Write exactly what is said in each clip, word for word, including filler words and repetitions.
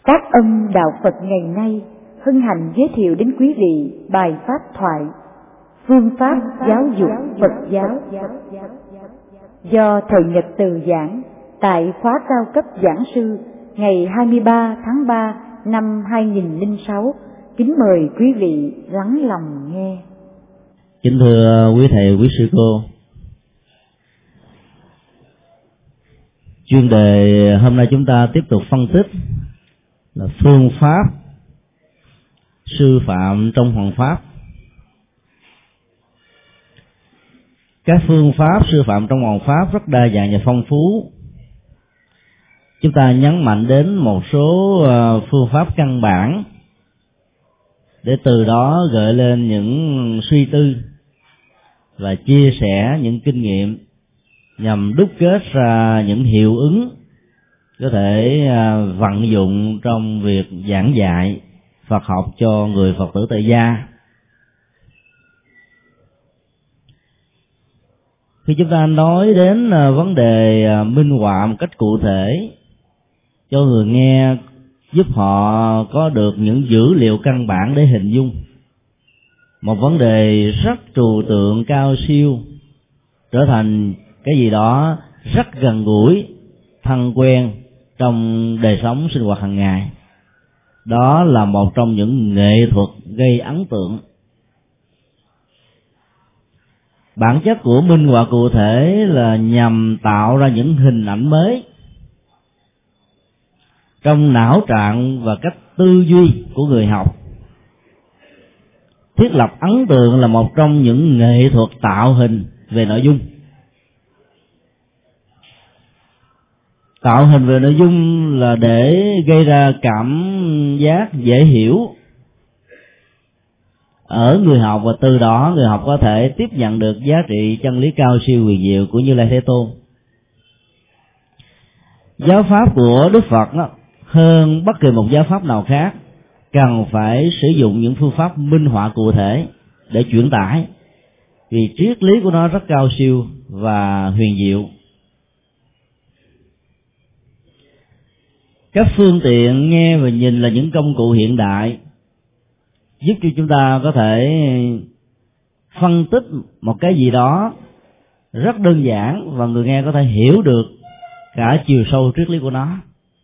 Tác Âm Đạo Phật ngày nay hân hạnh giới thiệu đến quý vị bài pháp thoại Phương pháp giáo dục Phật giáo do Thầy Nhật Từ giảng tại khóa cao cấp giảng sư ngày hai mươi ba tháng ba năm hai nghìn lẻ sáu. Kính mời quý vị lắng lòng nghe. Kính thưa quý thầy, quý sư cô, chuyên đề hôm nay chúng ta tiếp tục phân tích là phương pháp sư phạm trong Hoằng Pháp. Các phương pháp sư phạm trong Hoằng Pháp rất đa dạng và phong phú. Chúng ta nhấn mạnh đến một số phương pháp căn bản để từ đó gợi lên những suy tư và chia sẻ những kinh nghiệm nhằm đúc kết ra những hiệu ứng có thể vận dụng trong việc giảng dạy Phật học cho người Phật tử tại gia. Khi chúng ta nói đến vấn đề minh họa một cách cụ thể cho người nghe, giúp họ có được những dữ liệu căn bản để hình dung một vấn đề rất trừu tượng cao siêu trở thành cái gì đó rất gần gũi, thân quen trong đời sống sinh hoạt hàng ngày. Đó là một trong những nghệ thuật gây ấn tượng. Bản chất của minh họa cụ thể là nhằm tạo ra những hình ảnh mới trong não trạng và cách tư duy của người học. Thiết lập ấn tượng là một trong những nghệ thuật tạo hình về nội dung. Tạo hình về nội dung là để gây ra cảm giác dễ hiểu ở người học, và từ đó người học có thể tiếp nhận được giá trị chân lý cao siêu huyền diệu của Như Lai Thế Tôn. Giáo pháp của Đức Phật đó, hơn bất kỳ một giáo pháp nào khác, cần phải sử dụng những phương pháp minh họa cụ thể để chuyển tải, vì triết lý của nó rất cao siêu và huyền diệu. Các phương tiện nghe và nhìn là những công cụ hiện đại giúp cho chúng ta có thể phân tích một cái gì đó rất đơn giản và người nghe có thể hiểu được cả chiều sâu triết lý của nó.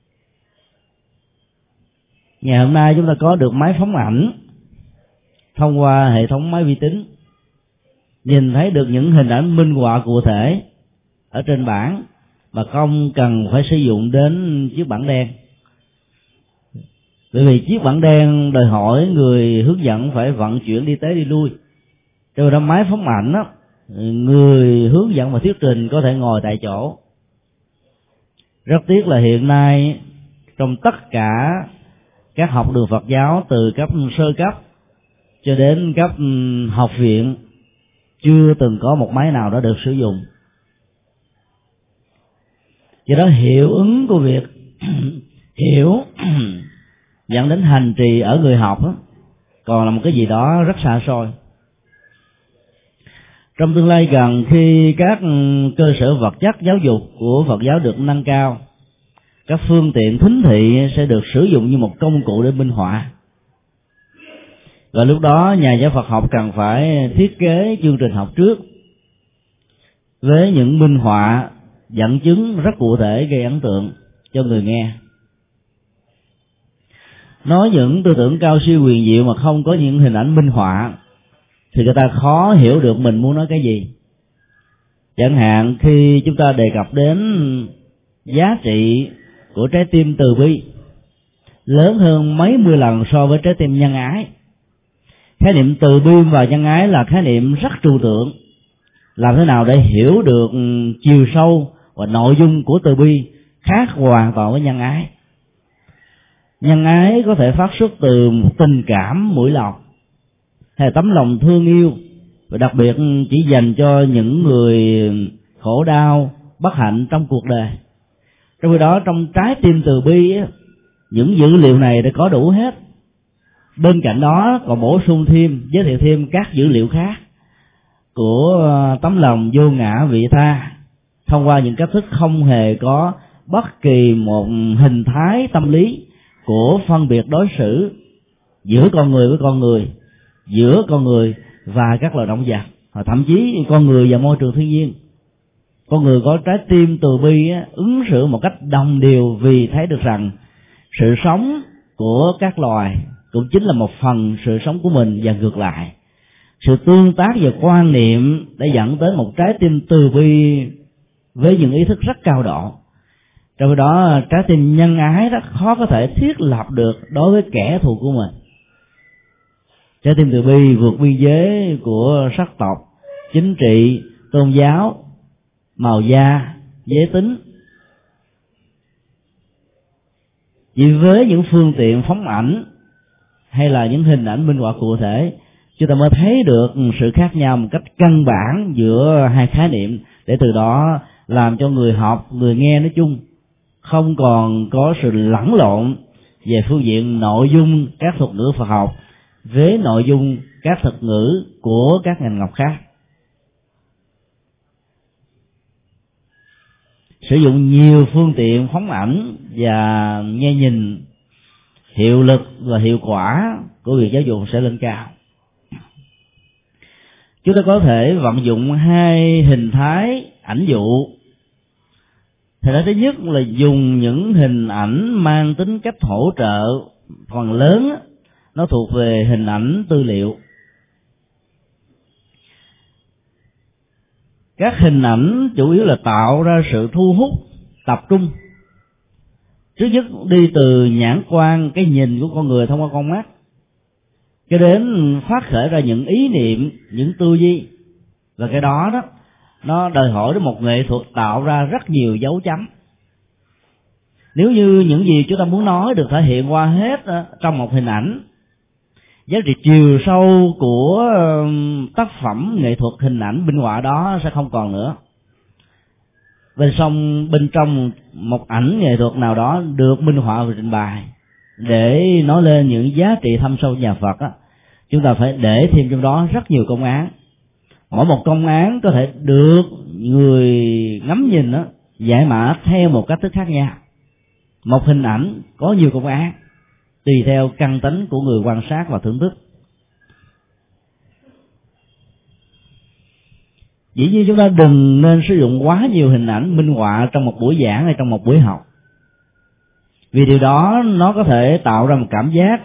Ngày hôm nay chúng ta có được máy phóng ảnh thông qua hệ thống máy vi tính, nhìn thấy được những hình ảnh minh họa cụ thể ở trên bảng mà không cần phải sử dụng đến chiếc bảng đen. Bởi vì chiếc bảng đen đòi hỏi người hướng dẫn phải vận chuyển đi tới đi lui. Trong đó máy phóng ảnh đó, người hướng dẫn và thuyết trình có thể ngồi tại chỗ. Rất tiếc là hiện nay trong tất cả các học đường Phật giáo từ cấp sơ cấp cho đến cấp học viện chưa từng có một máy nào đó được sử dụng. Do đó hiệu ứng của việc hiểu dẫn đến hành trì ở người học đó, còn là một cái gì đó rất xa xôi. Trong tương lai gần, khi các cơ sở vật chất giáo dục của Phật giáo được nâng cao, các phương tiện thính thị sẽ được sử dụng như một công cụ để minh họa. Và lúc đó nhà giáo Phật học cần phải thiết kế chương trình học trước với những minh họa dẫn chứng rất cụ thể gây ấn tượng cho người nghe. Nói những tư tưởng cao siêu huyền diệu mà không có những hình ảnh minh họa thì người ta khó hiểu được mình muốn nói cái gì. Chẳng hạn khi chúng ta đề cập đến giá trị của trái tim từ bi lớn hơn mấy mươi lần so với trái tim nhân ái. Khái niệm từ bi và nhân ái là khái niệm rất trừu tượng. Làm thế nào để hiểu được chiều sâu và nội dung của từ bi khác hoàn toàn với nhân ái. Nhân ái có thể phát xuất từ tình cảm mũi lòng hay tấm lòng thương yêu, và đặc biệt chỉ dành cho những người khổ đau, bất hạnh trong cuộc đời. Trong khi đó trong trái tim từ bi, những dữ liệu này đã có đủ hết. Bên cạnh đó còn bổ sung thêm, giới thiệu thêm các dữ liệu khác của tấm lòng vô ngã vị tha thông qua những cách thức không hề có bất kỳ một hình thái tâm lý của phân biệt đối xử giữa con người với con người, giữa con người và các loài động vật, và thậm chí con người và môi trường thiên nhiên. Con người có trái tim từ bi á, ứng xử một cách đồng đều vì thấy được rằng sự sống của các loài cũng chính là một phần sự sống của mình, và ngược lại. Sự tương tác và quan niệm đã dẫn tới một trái tim từ bi với những ý thức rất cao độ. Trong đó trái tim nhân ái rất khó có thể thiết lập được đối với kẻ thù của mình. Trái tim từ bi vượt biên giới của sắc tộc, chính trị, tôn giáo, màu da, giới tính. Chỉ với những phương tiện phóng ảnh hay là những hình ảnh minh họa cụ thể, chúng ta mới thấy được sự khác nhau một cách căn bản giữa hai khái niệm, để từ đó làm cho người học, người nghe nói chung không còn có sự lẫn lộn về phương diện nội dung các thuật ngữ Phật học với nội dung các thuật ngữ của các ngành học khác. Sử dụng nhiều phương tiện phóng ảnh và nghe nhìn, hiệu lực và hiệu quả của việc giáo dục sẽ lên cao. Chúng ta có thể vận dụng hai hình thái ảnh dụ. Hình thái thứ nhất là dùng những hình ảnh mang tính cách hỗ trợ, phần lớn nó thuộc về hình ảnh tư liệu. Các hình ảnh chủ yếu là tạo ra sự thu hút, tập trung. Trước nhất đi từ nhãn quan, cái nhìn của con người thông qua con mắt, cho đến phát khởi ra những ý niệm, những tư duy. Và cái đó đó nó đòi hỏi đến một nghệ thuật tạo ra rất nhiều dấu chấm. Nếu như những gì chúng ta muốn nói được thể hiện qua hết trong một hình ảnh, giá trị chiều sâu của tác phẩm nghệ thuật hình ảnh minh họa đó sẽ không còn nữa. Bên trong bên trong một ảnh nghệ thuật nào đó được minh họa và trình bày để nói lên những giá trị thâm sâu nhà Phật á, chúng ta phải để thêm trong đó rất nhiều công án. Mỗi một công án có thể được người ngắm nhìn đó giải mã theo một cách thức khác nhau. Một hình ảnh có nhiều công án tùy theo căn tính của người quan sát và thưởng thức. Dĩ nhiên chúng ta đừng nên sử dụng quá nhiều hình ảnh minh họa trong một buổi giảng hay trong một buổi học, vì điều đó nó có thể tạo ra một cảm giác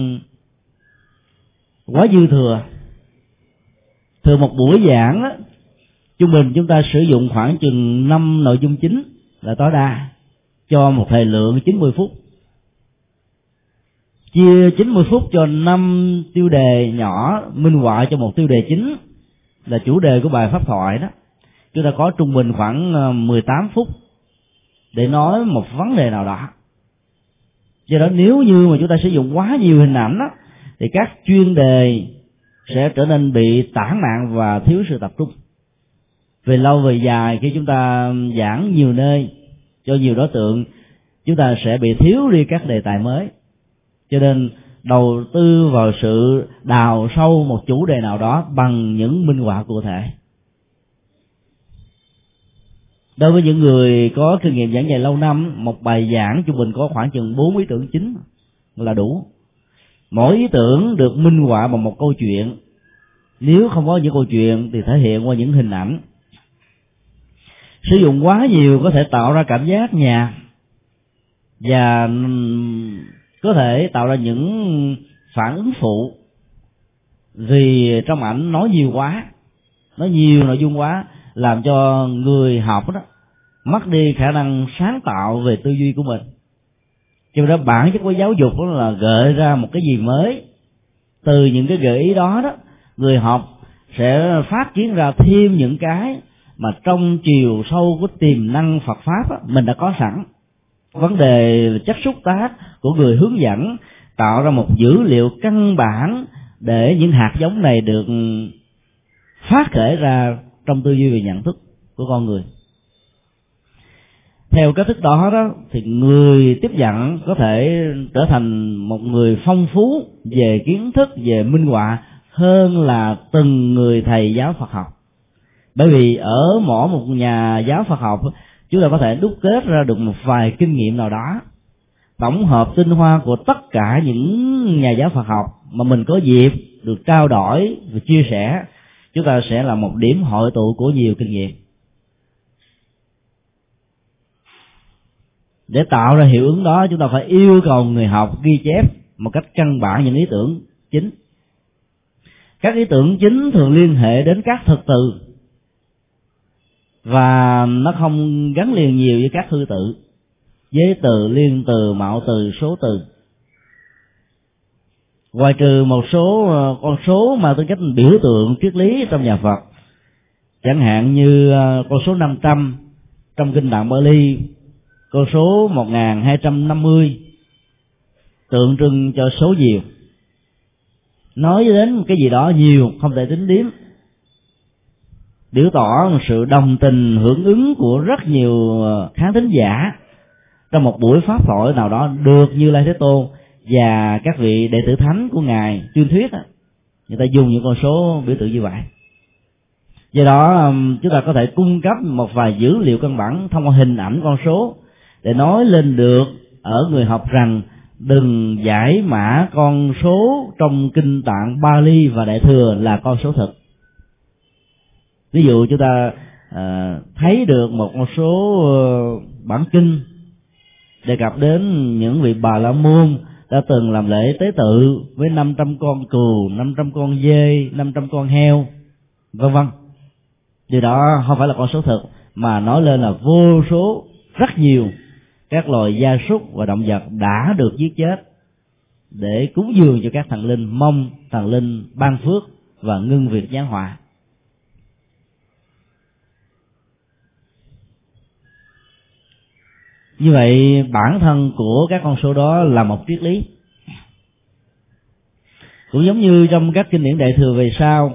quá dư thừa. Thường một buổi giảng á, trung bình chúng ta sử dụng khoảng chừng năm nội dung chính là tối đa cho một thời lượng chín mươi phút. Chia chín mươi phút cho năm tiêu đề nhỏ minh họa cho một tiêu đề chính là chủ đề của bài pháp thoại đó, chúng ta có trung bình khoảng mười tám phút để nói một vấn đề nào đó. Do đó nếu như mà chúng ta sử dụng quá nhiều hình ảnh đó, thì các chuyên đề sẽ trở nên bị tản mạn và thiếu sự tập trung. Về lâu về dài, khi chúng ta giảng nhiều nơi cho nhiều đối tượng, chúng ta sẽ bị thiếu đi các đề tài mới. Cho nên đầu tư vào sự đào sâu một chủ đề nào đó bằng những minh họa cụ thể. Đối với những người có kinh nghiệm giảng dạy lâu năm, một bài giảng trung bình có khoảng chừng bốn ý tưởng chính là đủ. Mỗi ý tưởng được minh họa bằng một câu chuyện. Nếu không có những câu chuyện thì thể hiện qua những hình ảnh. Sử dụng quá nhiều có thể tạo ra cảm giác nhạt và có thể tạo ra những phản ứng phụ, vì trong ảnh nói nhiều quá, nói nhiều nội dung quá, làm cho người học đó mất đi khả năng sáng tạo về tư duy của mình. Cho nên bản chất của giáo dục đó là gợi ra một cái gì mới. Từ những cái gợi ý đó đó, người học sẽ phát triển ra thêm những cái mà trong chiều sâu của tiềm năng Phật pháp đó, mình đã có sẵn. Vấn đề chất xúc tác của người hướng dẫn tạo ra một dữ liệu căn bản để những hạt giống này được phát khởi ra trong tư duy về nhận thức của con người. Theo cách thức đó đó thì người tiếp nhận có thể trở thành một người phong phú về kiến thức, về minh họa hơn là từng người thầy giáo Phật học. Bởi vì ở mỗi một nhà giáo Phật học, chúng ta có thể đúc kết ra được một vài kinh nghiệm nào đó, tổng hợp tinh hoa của tất cả những nhà giáo Phật học mà mình có dịp được trao đổi và chia sẻ, chúng ta sẽ là một điểm hội tụ của nhiều kinh nghiệm. Để tạo ra hiệu ứng đó, chúng ta phải yêu cầu người học ghi chép một cách căn bản những ý tưởng chính. Các ý tưởng chính thường liên hệ đến các thực từ, và nó không gắn liền nhiều với các hư tự, giới từ, liên từ, mạo từ, số từ. Ngoài trừ một số con số mà tính cách biểu tượng triết lý trong nhà Phật, chẳng hạn như con số năm trăm trong kinh Tạng Bali, con số một nghìn hai trăm năm mươi tượng trưng cho số nhiều, nói đến cái gì đó nhiều không thể tính đếm, biểu tỏ một sự đồng tình hưởng ứng của rất nhiều khán thính giả trong một buổi pháp thoại nào đó được Như Lai Thế Tôn và các vị đệ tử thánh của ngài tuyên thuyết. Người ta dùng những con số biểu tượng như vậy. Do đó chúng ta có thể cung cấp một vài dữ liệu căn bản thông qua hình ảnh con số để nói lên được ở người học rằng đừng giải mã con số trong kinh Tạng Bali và Đại Thừa là con số thực. Ví dụ chúng ta à, thấy được một con số uh, bản kinh đề cập đến những vị Bà La Môn đã từng làm lễ tế tự với năm trăm con cừu, năm trăm con dê, năm trăm con heo, vân vân. Điều đó không phải là con số thực, mà nói lên là vô số, rất nhiều các loài gia súc và động vật đã được giết chết để cúng dường cho các thần linh, mong thần linh ban phước và ngưng việc giáng họa. Như vậy bản thân của các con số đó là một triết lý. Cũng giống như trong các kinh điển Đại Thừa về sau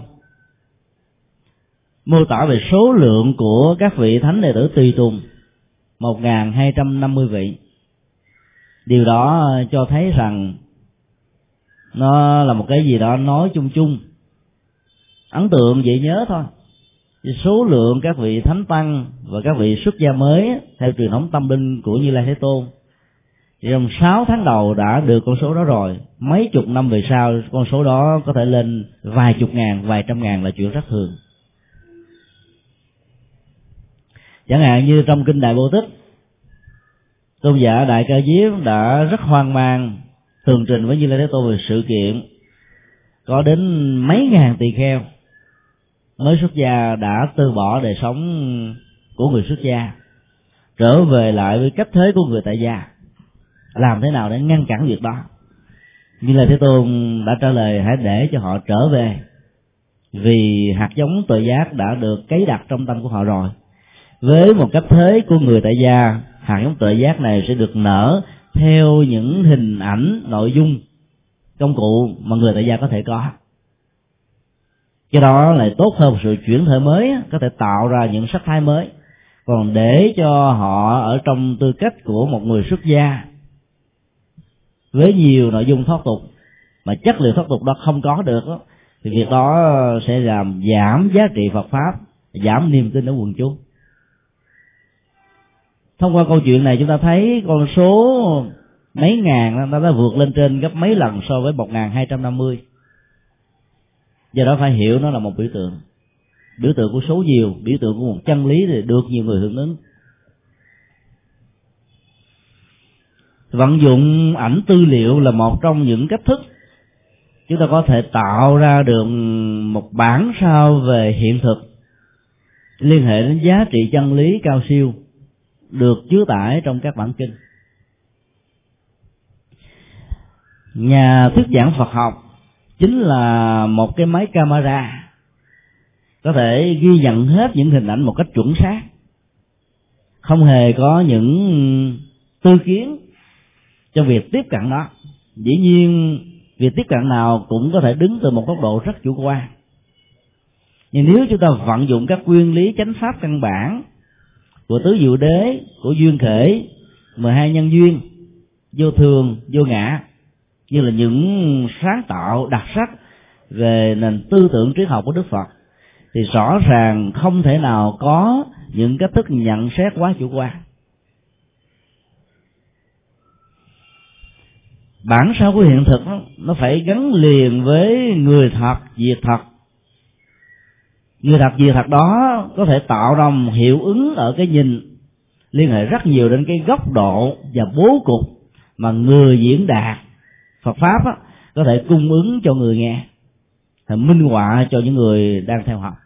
mô tả về số lượng của các vị thánh đệ tử tùy tùng một nghìn hai trăm năm mươi vị. Điều đó cho thấy rằng nó là một cái gì đó nói chung chung, ấn tượng dễ nhớ thôi. Số lượng các vị thánh tăng và các vị xuất gia mới theo truyền thống tâm linh của Như Lai Thế Tôn thì trong sáu tháng đầu đã được con số đó rồi, mấy chục năm về sau con số đó có thể lên vài chục ngàn, vài trăm ngàn là chuyện rất thường. Chẳng hạn như trong kinh Đại Bô Tích, tôn giả Đại Ca Diếp đã rất hoang mang tường trình với Như Lai Thế Tôn về sự kiện có đến mấy ngàn tỳ kheo mới xuất gia đã từ bỏ đời sống của người xuất gia, trở về lại với cách thế của người tại gia. Làm thế nào để ngăn cản việc đó? Như Lai Thế Tôn đã trả lời hãy để cho họ trở về, vì hạt giống tuệ giác đã được cấy đặt trong tâm của họ rồi. Với một cách thế của người tại gia, hạt giống tuệ giác này sẽ được nở theo những hình ảnh, nội dung, công cụ mà người tại gia có thể có. Cái đó lại tốt hơn một sự chuyển thể mới, có thể tạo ra những sắc thái mới. Còn để cho họ ở trong tư cách của một người xuất gia với nhiều nội dung thoát tục mà chất liệu thoát tục đó không có được đó, thì việc đó sẽ làm giảm giá trị Phật pháp, giảm niềm tin ở quần chúng. Thông qua câu chuyện này chúng ta thấy con số mấy ngàn nó đã vượt lên trên gấp mấy lần so với một nghìn hai trăm năm mươi. Do đó phải hiểu nó là một biểu tượng, biểu tượng của số nhiều, biểu tượng của một chân lý thì được nhiều người hưởng ứng. Vận dụng ảnh tư liệu là một trong những cách thức chúng ta có thể tạo ra được một bản sao về hiện thực liên hệ đến giá trị chân lý cao siêu được chứa tải trong các bản kinh. Nhà thuyết giảng Phật học chính là một cái máy camera có thể ghi nhận hết những hình ảnh một cách chuẩn xác, không hề có những tư kiến trong việc tiếp cận đó. Dĩ nhiên việc tiếp cận nào cũng có thể đứng từ một góc độ rất chủ quan, nhưng nếu chúng ta vận dụng các nguyên lý chánh pháp căn bản của tứ diệu đế, của duyên khởi, mười hai nhân duyên, vô thường, vô ngã, như là những sáng tạo đặc sắc về nền tư tưởng triết học của Đức Phật, thì rõ ràng không thể nào có những cách thức nhận xét quá chủ quan. bản sao của hiện thực đó, nó phải gắn liền với người thật, việc thật. Người thật, việc thật đó có thể tạo ra một hiệu ứng ở cái nhìn liên hệ rất nhiều đến cái góc độ và bố cục mà người diễn đạt Phật pháp đó, có thể cung ứng cho người nghe, minh họa cho những người đang theo học.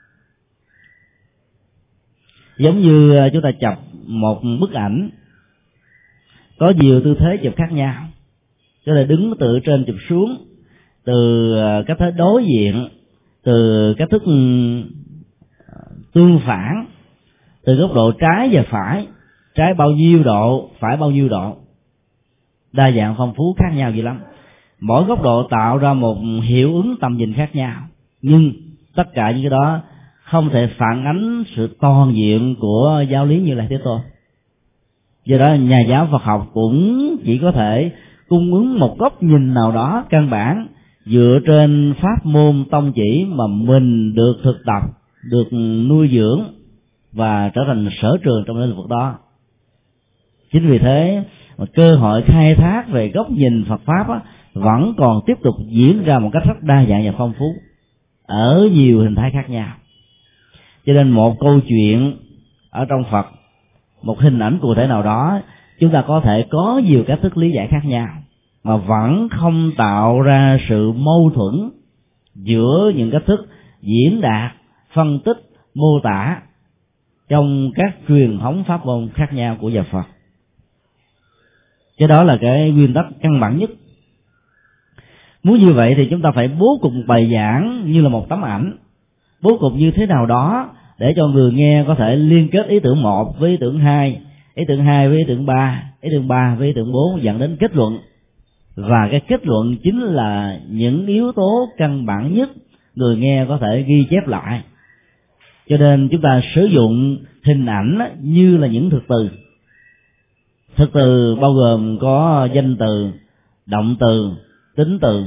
Giống như chúng ta chụp một bức ảnh có nhiều tư thế chụp khác nhau, có thể đứng từ trên chụp xuống, từ cách thế đối diện, từ cách thức tương phản, từ góc độ trái và phải, trái bao nhiêu độ, phải bao nhiêu độ, đa dạng phong phú khác nhau dữ lắm. Mỗi góc độ tạo ra một hiệu ứng tầm nhìn khác nhau, nhưng tất cả những cái đó không thể phản ánh sự toàn diện của giáo lý Như Lai Thế Tôn. Do đó nhà giáo Phật học cũng chỉ có thể cung ứng một góc nhìn nào đó căn bản dựa trên pháp môn tông chỉ mà mình được thực tập, được nuôi dưỡng và trở thành sở trường trong lĩnh vực đó. Chính vì thế mà cơ hội khai thác về góc nhìn Phật pháp á, vẫn còn tiếp tục diễn ra một cách rất đa dạng và phong phú ở nhiều hình thái khác nhau. Cho nên một câu chuyện ở trong Phật, một hình ảnh cụ thể nào đó, chúng ta có thể có nhiều cách thức lý giải khác nhau mà vẫn không tạo ra sự mâu thuẫn giữa những cách thức diễn đạt, phân tích, mô tả trong các truyền thống pháp môn khác nhau của nhà Phật. Cái đó là cái nguyên tắc căn bản nhất. Muốn như vậy thì chúng ta phải bố cục một bài giảng như là một tấm ảnh, bố cục như thế nào đó để cho người nghe có thể liên kết ý tưởng một với ý tưởng hai, ý tưởng hai với ý tưởng ba, ý tưởng ba với ý tưởng bốn, dẫn đến kết luận. Và cái kết luận chính là những yếu tố căn bản nhất người nghe có thể ghi chép lại. Cho nên chúng ta sử dụng hình ảnh như là những thực từ. Thực từ bao gồm có danh từ, động từ, tính từ.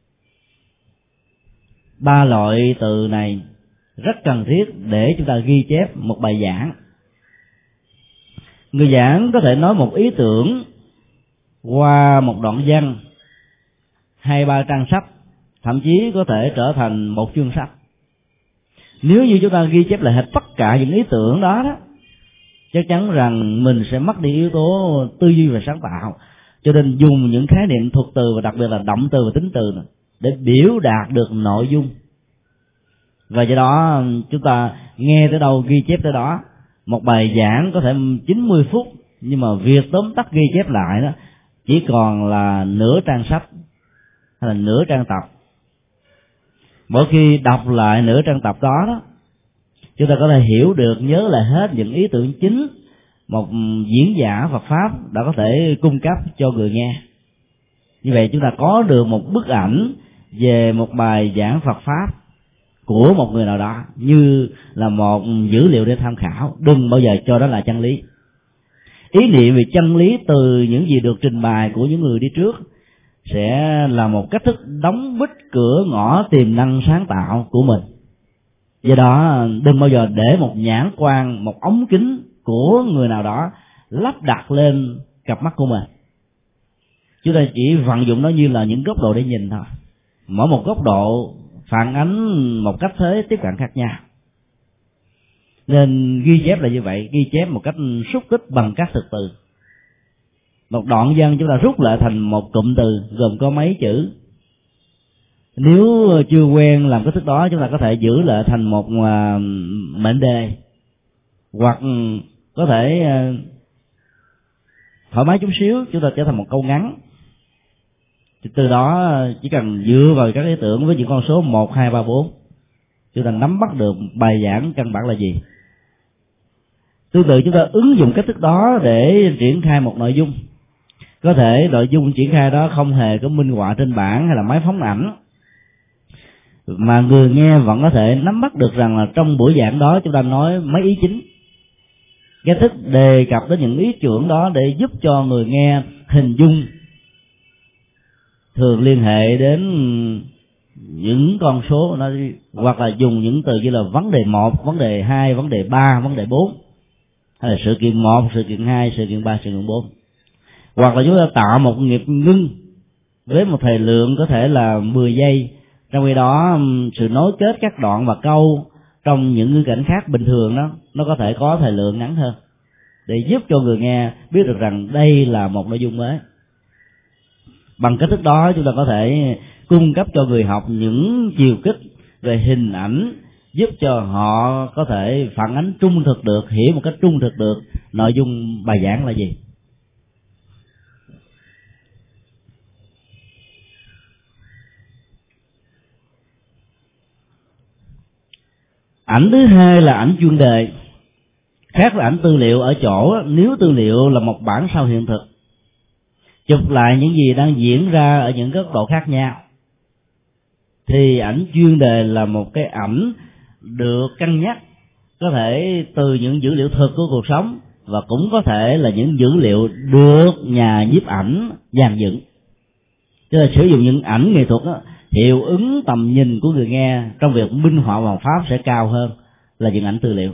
Ba loại từ này rất cần thiết để chúng ta ghi chép một bài giảng. Người giảng có thể nói một ý tưởng qua một đoạn văn, hai ba trang sách, thậm chí có thể trở thành một chương sách. Nếu như chúng ta ghi chép lại hết tất cả những ý tưởng đó đó, chắc chắn rằng mình sẽ mất đi yếu tố tư duy và sáng tạo. Cho nên dùng những khái niệm thuật từ và đặc biệt là động từ và tính từ này để biểu đạt được nội dung. Và do đó chúng ta nghe tới đâu ghi chép tới đó. Một bài giảng có thể chín mươi phút, nhưng mà việc tóm tắt ghi chép lại đó chỉ còn là nửa trang sách hay là nửa trang tập. Mỗi khi đọc lại nửa trang tập đó đó, chúng ta có thể hiểu được, nhớ lại hết những ý tưởng chính một diễn giả Phật pháp đã có thể cung cấp cho người nghe. Như vậy chúng ta có được một bức ảnh về một bài giảng Phật pháp của một người nào đó như là một dữ liệu để tham khảo. Đừng bao giờ cho đó là chân lý. Ý niệm về chân lý từ những gì được trình bày của những người đi trước sẽ là một cách thức đóng bít cửa ngõ tiềm năng sáng tạo của mình. Do đó đừng bao giờ để một nhãn quan, một ống kính của người nào đó lắp đặt lên cặp mắt của mình. Chúng ta chỉ vận dụng nó như là những góc độ để nhìn thôi. Mỗi một góc độ phản ánh một cách thế tiếp cận khác nhau. Nên ghi chép là như vậy, ghi chép một cách xúc tích bằng các thực từ. Một đoạn văn chúng ta rút lại thành một cụm từ gồm có mấy chữ. Nếu chưa quen làm cái thức đó, chúng ta có thể giữ lại thành một uh, mệnh đề, hoặc có thể uh, thoải mái chút xíu, chúng ta trở thành một câu ngắn. Thì từ đó chỉ cần dựa vào các ý tưởng với những con số một, hai, ba, bốn, chúng ta nắm bắt được bài giảng căn bản là gì. Tương tự chúng ta ứng dụng cách thức đó để triển khai một nội dung. Có thể nội dung triển khai đó không hề có minh họa trên bảng hay là máy phóng ảnh, mà người nghe vẫn có thể nắm bắt được rằng là trong buổi giảng đó chúng ta nói mấy ý chính. Cách thức đề cập đến những ý tưởng đó để giúp cho người nghe hình dung, thường liên hệ đến những con số nó, hoặc là dùng những từ như là vấn đề một, vấn đề hai, vấn đề ba, vấn đề bốn, hay là sự kiện một, sự kiện hai, sự kiện ba, sự kiện bốn. Hoặc là chúng ta tạo một nghiệp ngưng với một thời lượng có thể là mười giây, trong khi đó sự nối kết các đoạn và câu trong những ngữ cảnh khác bình thường đó nó có thể có thời lượng ngắn hơn, để giúp cho người nghe biết được rằng đây là một nội dung mới. Bằng cách thức đó chúng ta có thể cung cấp cho người học những chiều kích về hình ảnh, giúp cho họ có thể phản ánh trung thực được, hiểu một cách trung thực được nội dung bài giảng là gì. Ảnh thứ hai là ảnh chuyên đề. Khác với ảnh tư liệu ở chỗ, nếu tư liệu là một bản sao hiện thực, chụp lại những gì đang diễn ra ở những góc độ khác nhau, thì ảnh chuyên đề là một cái ảnh được cân nhắc, có thể từ những dữ liệu thực của cuộc sống, và cũng có thể là những dữ liệu được nhà nhiếp ảnh dàn dựng. Tức là sử dụng những ảnh nghệ thuật đó, hiệu ứng tầm nhìn của người nghe trong việc minh họa bằng pháp sẽ cao hơn là những ảnh tư liệu.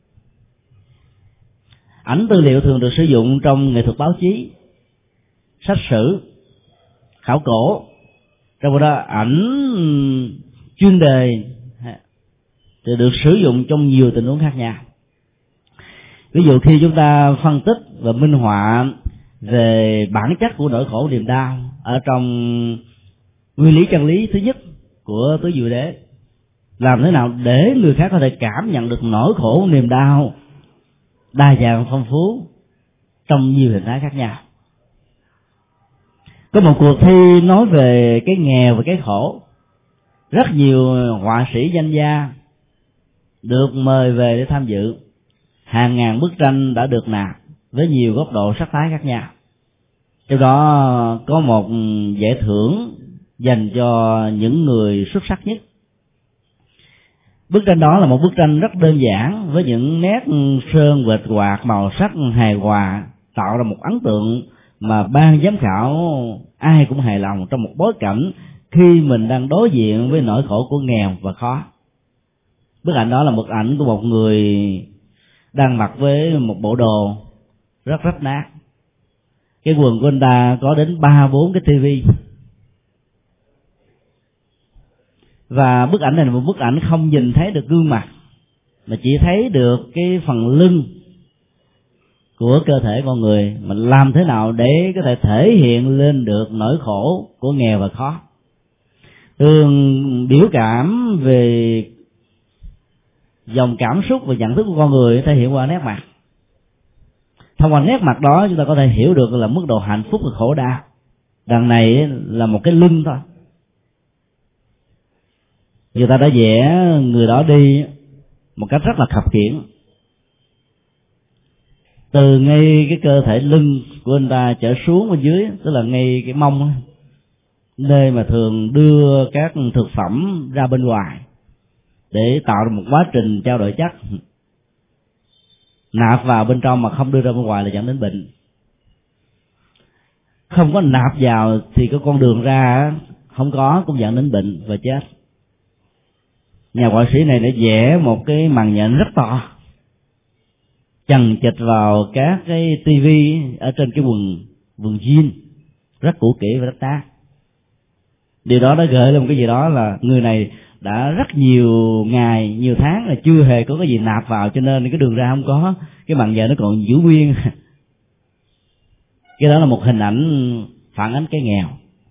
Ảnh tư liệu thường được sử dụng trong nghệ thuật báo chí, sách sử, khảo cổ. Trong đó ảnh chuyên đề thì được sử dụng trong nhiều tình huống khác nhau. Ví dụ khi chúng ta phân tích và minh họa về bản chất của nỗi khổ niềm đau ở trong nguyên lý chân lý thứ nhất của tứ diệu đế, làm thế nào để người khác có thể cảm nhận được nỗi khổ niềm đau đa dạng phong phú trong nhiều hình thái khác nhau. Có một cuộc thi nói về cái nghèo và cái khổ, rất nhiều họa sĩ danh gia được mời về để tham dự, hàng ngàn bức tranh đã được nạp với nhiều góc độ sắc thái khác nhau. Trong đó có một giải thưởng dành cho những người xuất sắc nhất. Bức tranh đó là một bức tranh rất đơn giản với những nét sơn vệt quạt màu sắc hài hòa, tạo ra một ấn tượng mà ban giám khảo ai cũng hài lòng trong một bối cảnh khi mình đang đối diện với nỗi khổ của nghèo và khó. Bức ảnh đó là một ảnh của một người đang mặc với một bộ đồ rất rách nát. Cái quần của anh ta có đến ba bốn cái tivi. Và bức ảnh này là một bức ảnh không nhìn thấy được gương mặt, mà chỉ thấy được cái phần lưng của cơ thể con người, mà làm thế nào để có thể thể hiện lên được nỗi khổ của nghèo và khó. Thường biểu cảm về dòng cảm xúc và nhận thức của con người thể hiện qua nét mặt. Thông qua nét mặt đó chúng ta có thể hiểu được là mức độ hạnh phúc và khổ đau. Đằng này là một cái lưng thôi. Người ta đã vẽ người đó đi một cách rất là khập khiễng, từ ngay cái cơ thể lưng của anh ta trở xuống bên dưới, tức là ngay cái mông, nơi mà thường đưa các thực phẩm ra bên ngoài để tạo ra một quá trình trao đổi chất. Nạp vào bên trong mà không đưa ra bên ngoài là dẫn đến bệnh. Không có nạp vào thì cái con đường ra không có, cũng dẫn đến bệnh và chết. Nhà họa sĩ này đã vẽ một cái màn nhện rất to, chằng chịt vào các cái tivi ở trên cái quần quần jean rất cũ kỹ và rất nát. Điều đó đã gợi lên một cái gì đó là người này đã rất nhiều ngày, nhiều tháng là chưa hề có cái gì nạp vào, cho nên cái đường ra không có, cái màn nhện nó còn giữ nguyên. Cái đó là một hình ảnh phản ánh cái nghèo.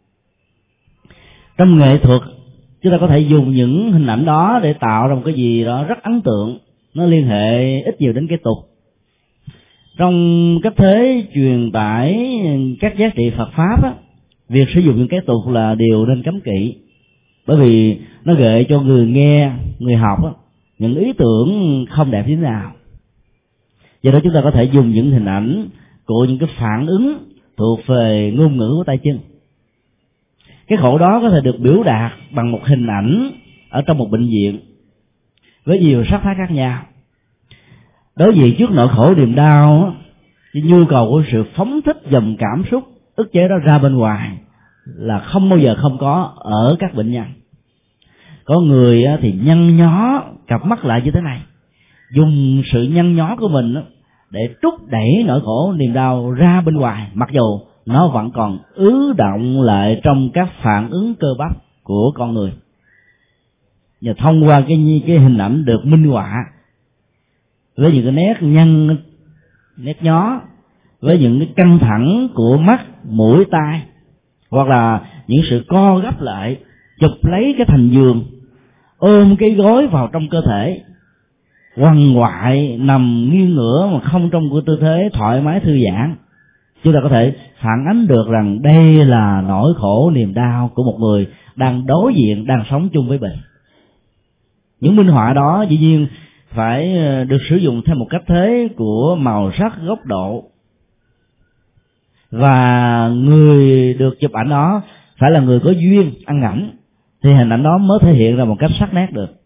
Trong nghệ thuật chúng ta có thể dùng những hình ảnh đó để tạo ra một cái gì đó rất ấn tượng, nó liên hệ ít nhiều đến cái tục. Trong cách thế truyền tải các giá trị Phật pháp á, việc sử dụng những cái tục là điều nên cấm kỵ, bởi vì nó gợi cho người nghe, người học á, những ý tưởng không đẹp như thế nào. Do đó chúng ta có thể dùng những hình ảnh của những cái phản ứng thuộc về ngôn ngữ của tay chân. Cái khổ đó có thể được biểu đạt bằng một hình ảnh ở trong một bệnh viện với nhiều sắc thái khác nhau. Đối diện trước nỗi khổ niềm đau, cái nhu cầu của sự phóng thích dòng cảm xúc ức chế đó ra bên ngoài là không bao giờ không có ở các bệnh nhân. Có người thì nhăn nhó cặp mắt lại như thế này, dùng sự nhăn nhó của mình để trút đẩy nỗi khổ niềm đau ra bên ngoài, mặc dù nó vẫn còn ứ động lại trong các phản ứng cơ bắp của con người. Và thông qua cái cái hình ảnh được minh họa với những cái nét nhăn, nét nhó, với những cái căng thẳng của mắt, mũi, tai, hoặc là những sự co gấp lại, chụp lấy cái thành giường, ôm cái gối vào trong cơ thể, quằn quại nằm nghiêng ngửa mà không trong của tư thế thoải mái thư giãn, chúng ta có thể phản ánh được rằng đây là nỗi khổ niềm đau của một người đang đối diện, đang sống chung với bệnh. Những minh họa đó dĩ nhiên phải được sử dụng theo một cách thế của màu sắc, góc độ, và người được chụp ảnh đó phải là người có duyên ăn ảnh, thì hình ảnh đó mới thể hiện ra một cách sắc nét được.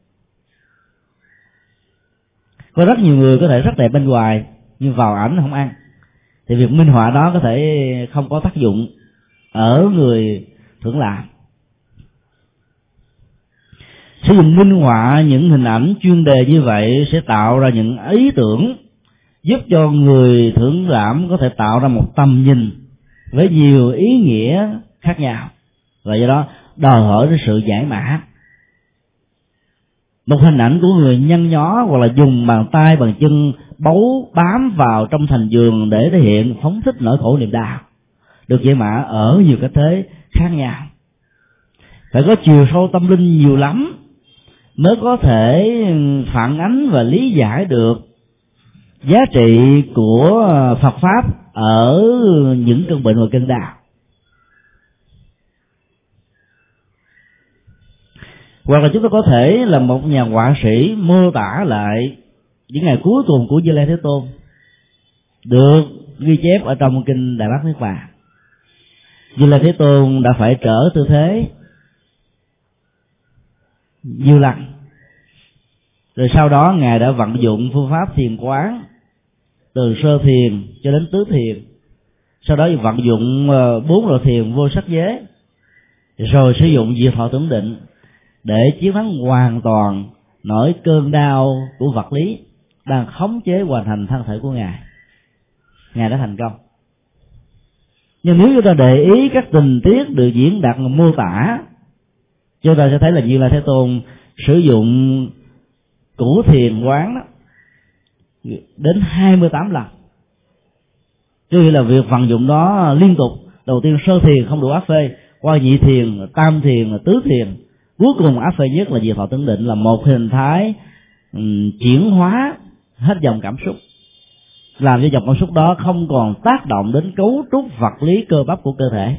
Có rất nhiều người có thể rất đẹp bên ngoài nhưng vào ảnh không ăn, thì việc minh họa đó có thể không có tác dụng ở người thưởng lãm. Sử dụng minh họa những hình ảnh chuyên đề như vậy sẽ tạo ra những ý tưởng giúp cho người thưởng lãm có thể tạo ra một tầm nhìn với nhiều ý nghĩa khác nhau, và do đó đòi hỏi đến sự giải mã. Một hình ảnh của người nhăn nhó hoặc là dùng bàn tay bàn chân bấu bám vào trong thành giường để thể hiện phóng thích nỗi khổ niềm đau được giải mã ở nhiều cái thế khác nhau. Phải có chiều sâu tâm linh nhiều lắm mới có thể phản ánh và lý giải được giá trị của Phật Pháp ở những cơn bệnh và cơn đau. Hoặc là chúng ta có thể là một nhà họa sĩ mô tả lại những ngày cuối cùng của Như Lai Thế Tôn, được ghi chép ở trong kinh Đại Bát Niết Bàn. Như Lai Thế Tôn đã phải trở tư thế nhiều lần, rồi sau đó ngài đã vận dụng phương pháp thiền quán từ sơ thiền cho đến tứ thiền, sau đó vận dụng bốn loại thiền vô sắc giới, rồi sử dụng diệt thọ tưởng định để chiến thắng hoàn toàn nỗi cơn đau của vật lý đang khống chế hoàn thành thân thể của ngài. Ngài đã thành công. Nhưng nếu chúng ta để ý các tình tiết được diễn đạt mô tả, chúng ta sẽ thấy là Như Lai Thế Tôn sử dụng cửu thiền quán đó đến hai mươi tám lần. Chứ là việc vận dụng đó liên tục. Đầu tiên sơ thiền không đủ áp phê, qua nhị thiền, tam thiền, tứ thiền, cuối cùng áp phê nhất là diệt thọ tưởng định, là một hình thái um, chuyển hóa hết dòng cảm xúc, làm cho dòng cảm xúc đó không còn tác động đến cấu trúc vật lý cơ bắp của cơ thể.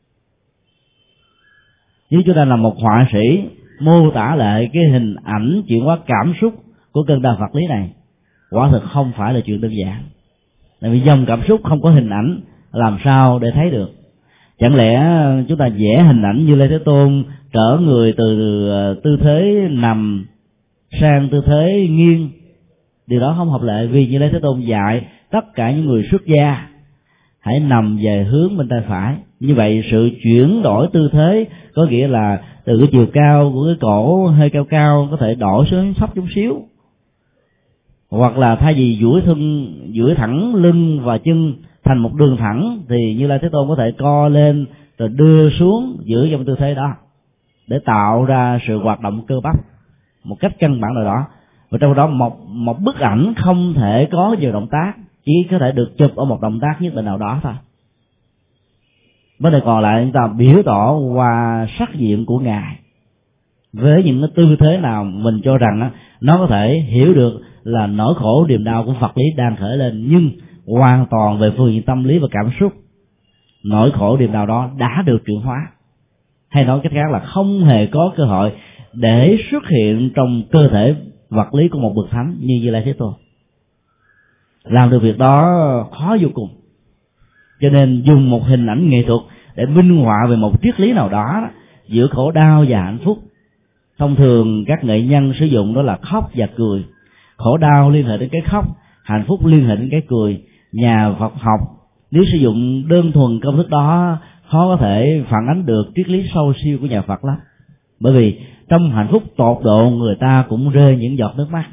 Nếu chúng ta là một họa sĩ mô tả lại cái hình ảnh chuyển hóa cảm xúc của cơn đau vật lý này, quả thực không phải là chuyện đơn giản. Tại vì dòng cảm xúc không có hình ảnh làm sao để thấy được. Chẳng lẽ chúng ta vẽ hình ảnh Như Lai Thế Tôn trở người từ tư thế nằm sang tư thế nghiêng? Điều đó không hợp lệ, vì Như Lai Thế Tôn dạy tất cả những người xuất gia hãy nằm về hướng bên tay phải. Như vậy sự chuyển đổi tư thế có nghĩa là từ cái chiều cao của cái cổ hơi cao cao có thể đổi xuống thấp chút xíu, hoặc là thay vì duỗi thân duỗi thẳng lưng và chân thành một đường thẳng thì Như Lai Thế Tôn có thể co lên rồi đưa xuống giữ trong tư thế đó để tạo ra sự hoạt động cơ bắp một cách căn bản nào đó. Và trong đó một một bức ảnh không thể có nhiều động tác, chỉ có thể được chụp ở một động tác nhất định nào đó thôi. Vấn đề còn lại chúng ta biểu tỏ qua sắc diện của ngài với những cái tư thế nào mình cho rằng nó có thể hiểu được là nỗi khổ niềm đau của vật lý đang khởi lên, nhưng hoàn toàn về phương diện tâm lý và cảm xúc, nỗi khổ niềm đau đó đã được chuyển hóa, hay nói cách khác là không hề có cơ hội để xuất hiện trong cơ thể vật lý của một bậc thánh như Như Lai Thế Tôn. Làm được việc đó khó vô cùng, cho nên dùng một hình ảnh nghệ thuật để minh họa về một triết lý nào đó giữa khổ đau và hạnh phúc. Thông thường các nghệ nhân sử dụng đó là khóc và cười. Khổ đau liên hệ đến cái khóc, hạnh phúc liên hệ đến cái cười. Nhà Phật học nếu sử dụng đơn thuần công thức đó khó có thể phản ánh được triết lý sâu siêu của nhà Phật lắm. Bởi vì trong hạnh phúc tột độ người ta cũng rơi những giọt nước mắt.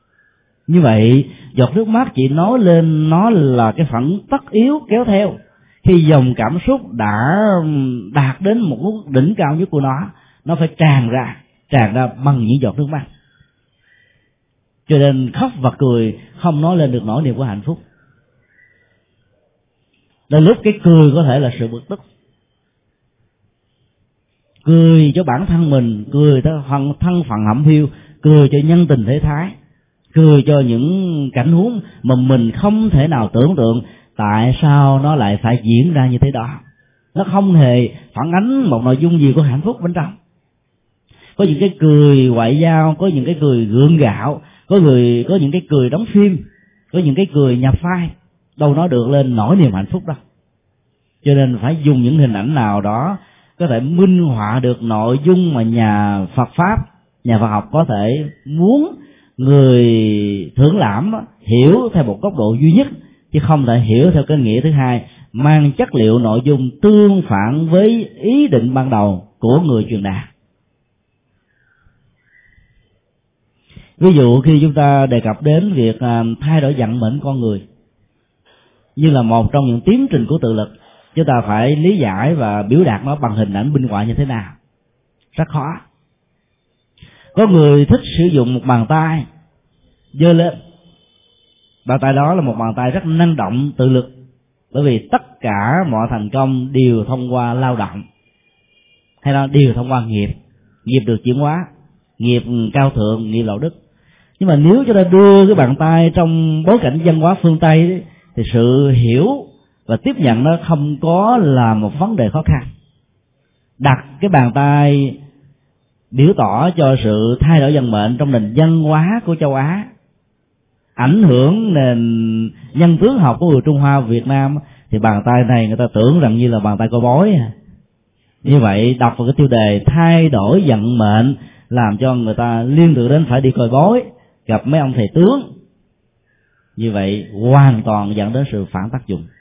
Như vậy giọt nước mắt chỉ nói lên nó là cái phản tất yếu kéo theo Khi dòng cảm xúc đã đạt đến một mức đỉnh cao nhất của nó, nó phải tràn ra, tràn ra bằng những giọt nước mắt. Cho nên khóc và cười không nói lên được nỗi niềm của hạnh phúc. Đến lúc cái cười có thể là sự bực tức, cười cho bản thân mình, cười cho thân phận hẩm hiu, cười cho nhân tình thế thái, cười cho những cảnh huống mà mình không thể nào tưởng tượng tại sao nó lại phải diễn ra như thế đó. Nó không hề phản ánh một nội dung gì của hạnh phúc bên trong. Có những cái cười ngoại giao, có những cái cười gượng gạo, có người có những cái cười đóng phim, có những cái cười nhập vai, đâu nói được lên nỗi niềm hạnh phúc đâu. Cho nên phải dùng những hình ảnh nào đó có thể minh họa được nội dung mà nhà Phật pháp, nhà Phật học có thể muốn người thưởng lãm hiểu theo một góc độ duy nhất, chứ không thể hiểu theo cái nghĩa thứ hai mang chất liệu nội dung tương phản với ý định ban đầu của người truyền đạt. Ví dụ khi chúng ta đề cập đến việc thay đổi vận mệnh con người như là một trong những tiến trình của tự lực, chúng ta phải lý giải và biểu đạt nó bằng hình ảnh minh họa như thế nào. Rất khó. Có người thích sử dụng một bàn tay giơ lên, bàn tay đó là một bàn tay rất năng động tự lực, bởi vì tất cả mọi thành công đều thông qua lao động, hay là đều thông qua nghiệp. Nghiệp được chuyển hóa, nghiệp cao thượng, nghiệp đạo đức. Nhưng mà nếu chúng ta đưa cái bàn tay trong bối cảnh văn hóa phương Tây thì sự hiểu và tiếp nhận nó không có là một vấn đề khó khăn. Đặt cái bàn tay biểu tỏ cho sự thay đổi vận mệnh trong nền văn hóa của châu Á, ảnh hưởng nền nhân tướng học của người Trung Hoa Việt Nam, thì bàn tay này người ta tưởng rằng như là bàn tay coi bói. Như vậy đọc vào cái tiêu đề thay đổi vận mệnh làm cho người ta liên tưởng đến phải đi coi bói, gặp mấy ông thầy tướng. Như vậy hoàn toàn dẫn đến sự phản tác dụng.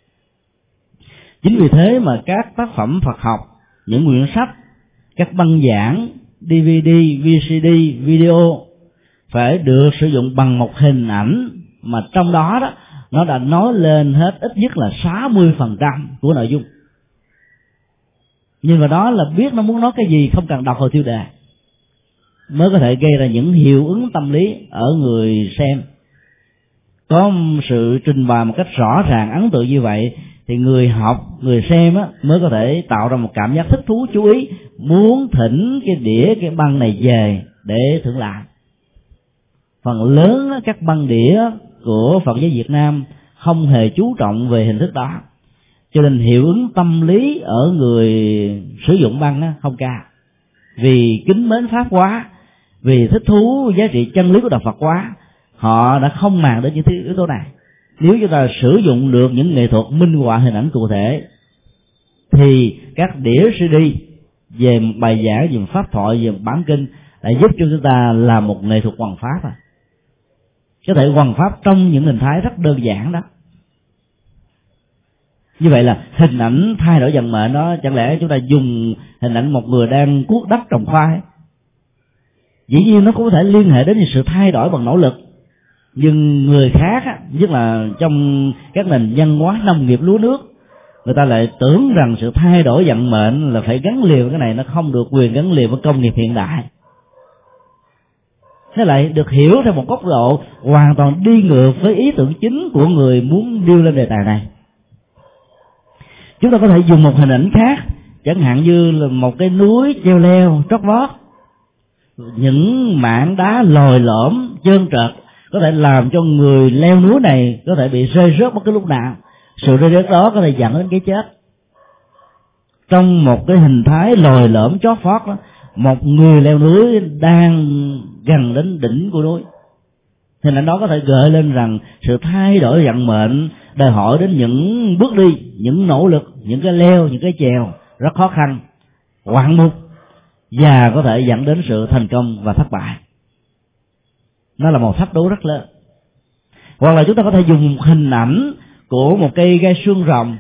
Chính vì thế mà các tác phẩm Phật học, những quyển sách, các băng giảng, đê vê đê, vê xê đê, video phải được sử dụng bằng một hình ảnh mà trong đó đó nó đã nói lên hết ít nhất là sáu mươi phần trăm của nội dung. Nhưng mà đó là biết nó muốn nói cái gì, không cần đọc vào tiêu đề, mới có thể gây ra những hiệu ứng tâm lý ở người xem. Có sự trình bày một cách rõ ràng ấn tượng như vậy thì người học, người xem á, mới có thể tạo ra một cảm giác thích thú, chú ý, muốn thỉnh cái đĩa, cái băng này về để thưởng lãm. Phần lớn á, các băng đĩa của Phật giáo Việt Nam không hề chú trọng về hình thức đó, cho nên hiệu ứng tâm lý ở người sử dụng băng á, không cao. Vì kính mến pháp quá, vì thích thú giá trị chân lý của đạo Phật quá, họ đã không màng đến những thứ yếu tố này. Nếu chúng ta sử dụng được những nghệ thuật minh họa hình ảnh cụ thể thì các đĩa xê đê về một bài giảng, về một pháp thoại, về một bản kinh lại giúp cho chúng ta làm một nghệ thuật hoằng pháp. À, có thể hoằng pháp trong những hình thái rất đơn giản đó. Như vậy là hình ảnh thay đổi vận mệnh đó, chẳng lẽ chúng ta dùng hình ảnh một người đang cuốc đất trồng khoai? Dĩ nhiên nó cũng có thể liên hệ đến sự thay đổi bằng nỗ lực, nhưng người khác á, nhất là trong các nền văn hóa nông nghiệp lúa nước, người ta lại tưởng rằng sự thay đổi vận mệnh là phải gắn liền với cái này, nó không được quyền gắn liền với công nghiệp hiện đại. Thế lại được hiểu theo một góc độ hoàn toàn đi ngược với ý tưởng chính của người muốn đưa lên đề tài này. Chúng ta có thể dùng một hình ảnh khác, chẳng hạn như là một cái núi treo leo trót vót, những mảng đá lồi lõm trơn trượt có thể làm cho người leo núi này có thể bị rơi rớt bất cứ lúc nào. Sự rơi rớt đó có thể dẫn đến cái chết. Trong một cái hình thái lồi lõm chót vót đó, một người leo núi đang gần đến đỉnh của núi, hình ảnh đó có thể gợi lên rằng sự thay đổi vận mệnh đòi hỏi đến những bước đi, những nỗ lực, những cái leo, những cái chèo rất khó khăn, hoạn mục, và có thể dẫn đến sự thành công và thất bại. Nó là một thách đố rất lớn. Hoặc là chúng ta có thể dùng hình ảnh của một cây gai xương rồng,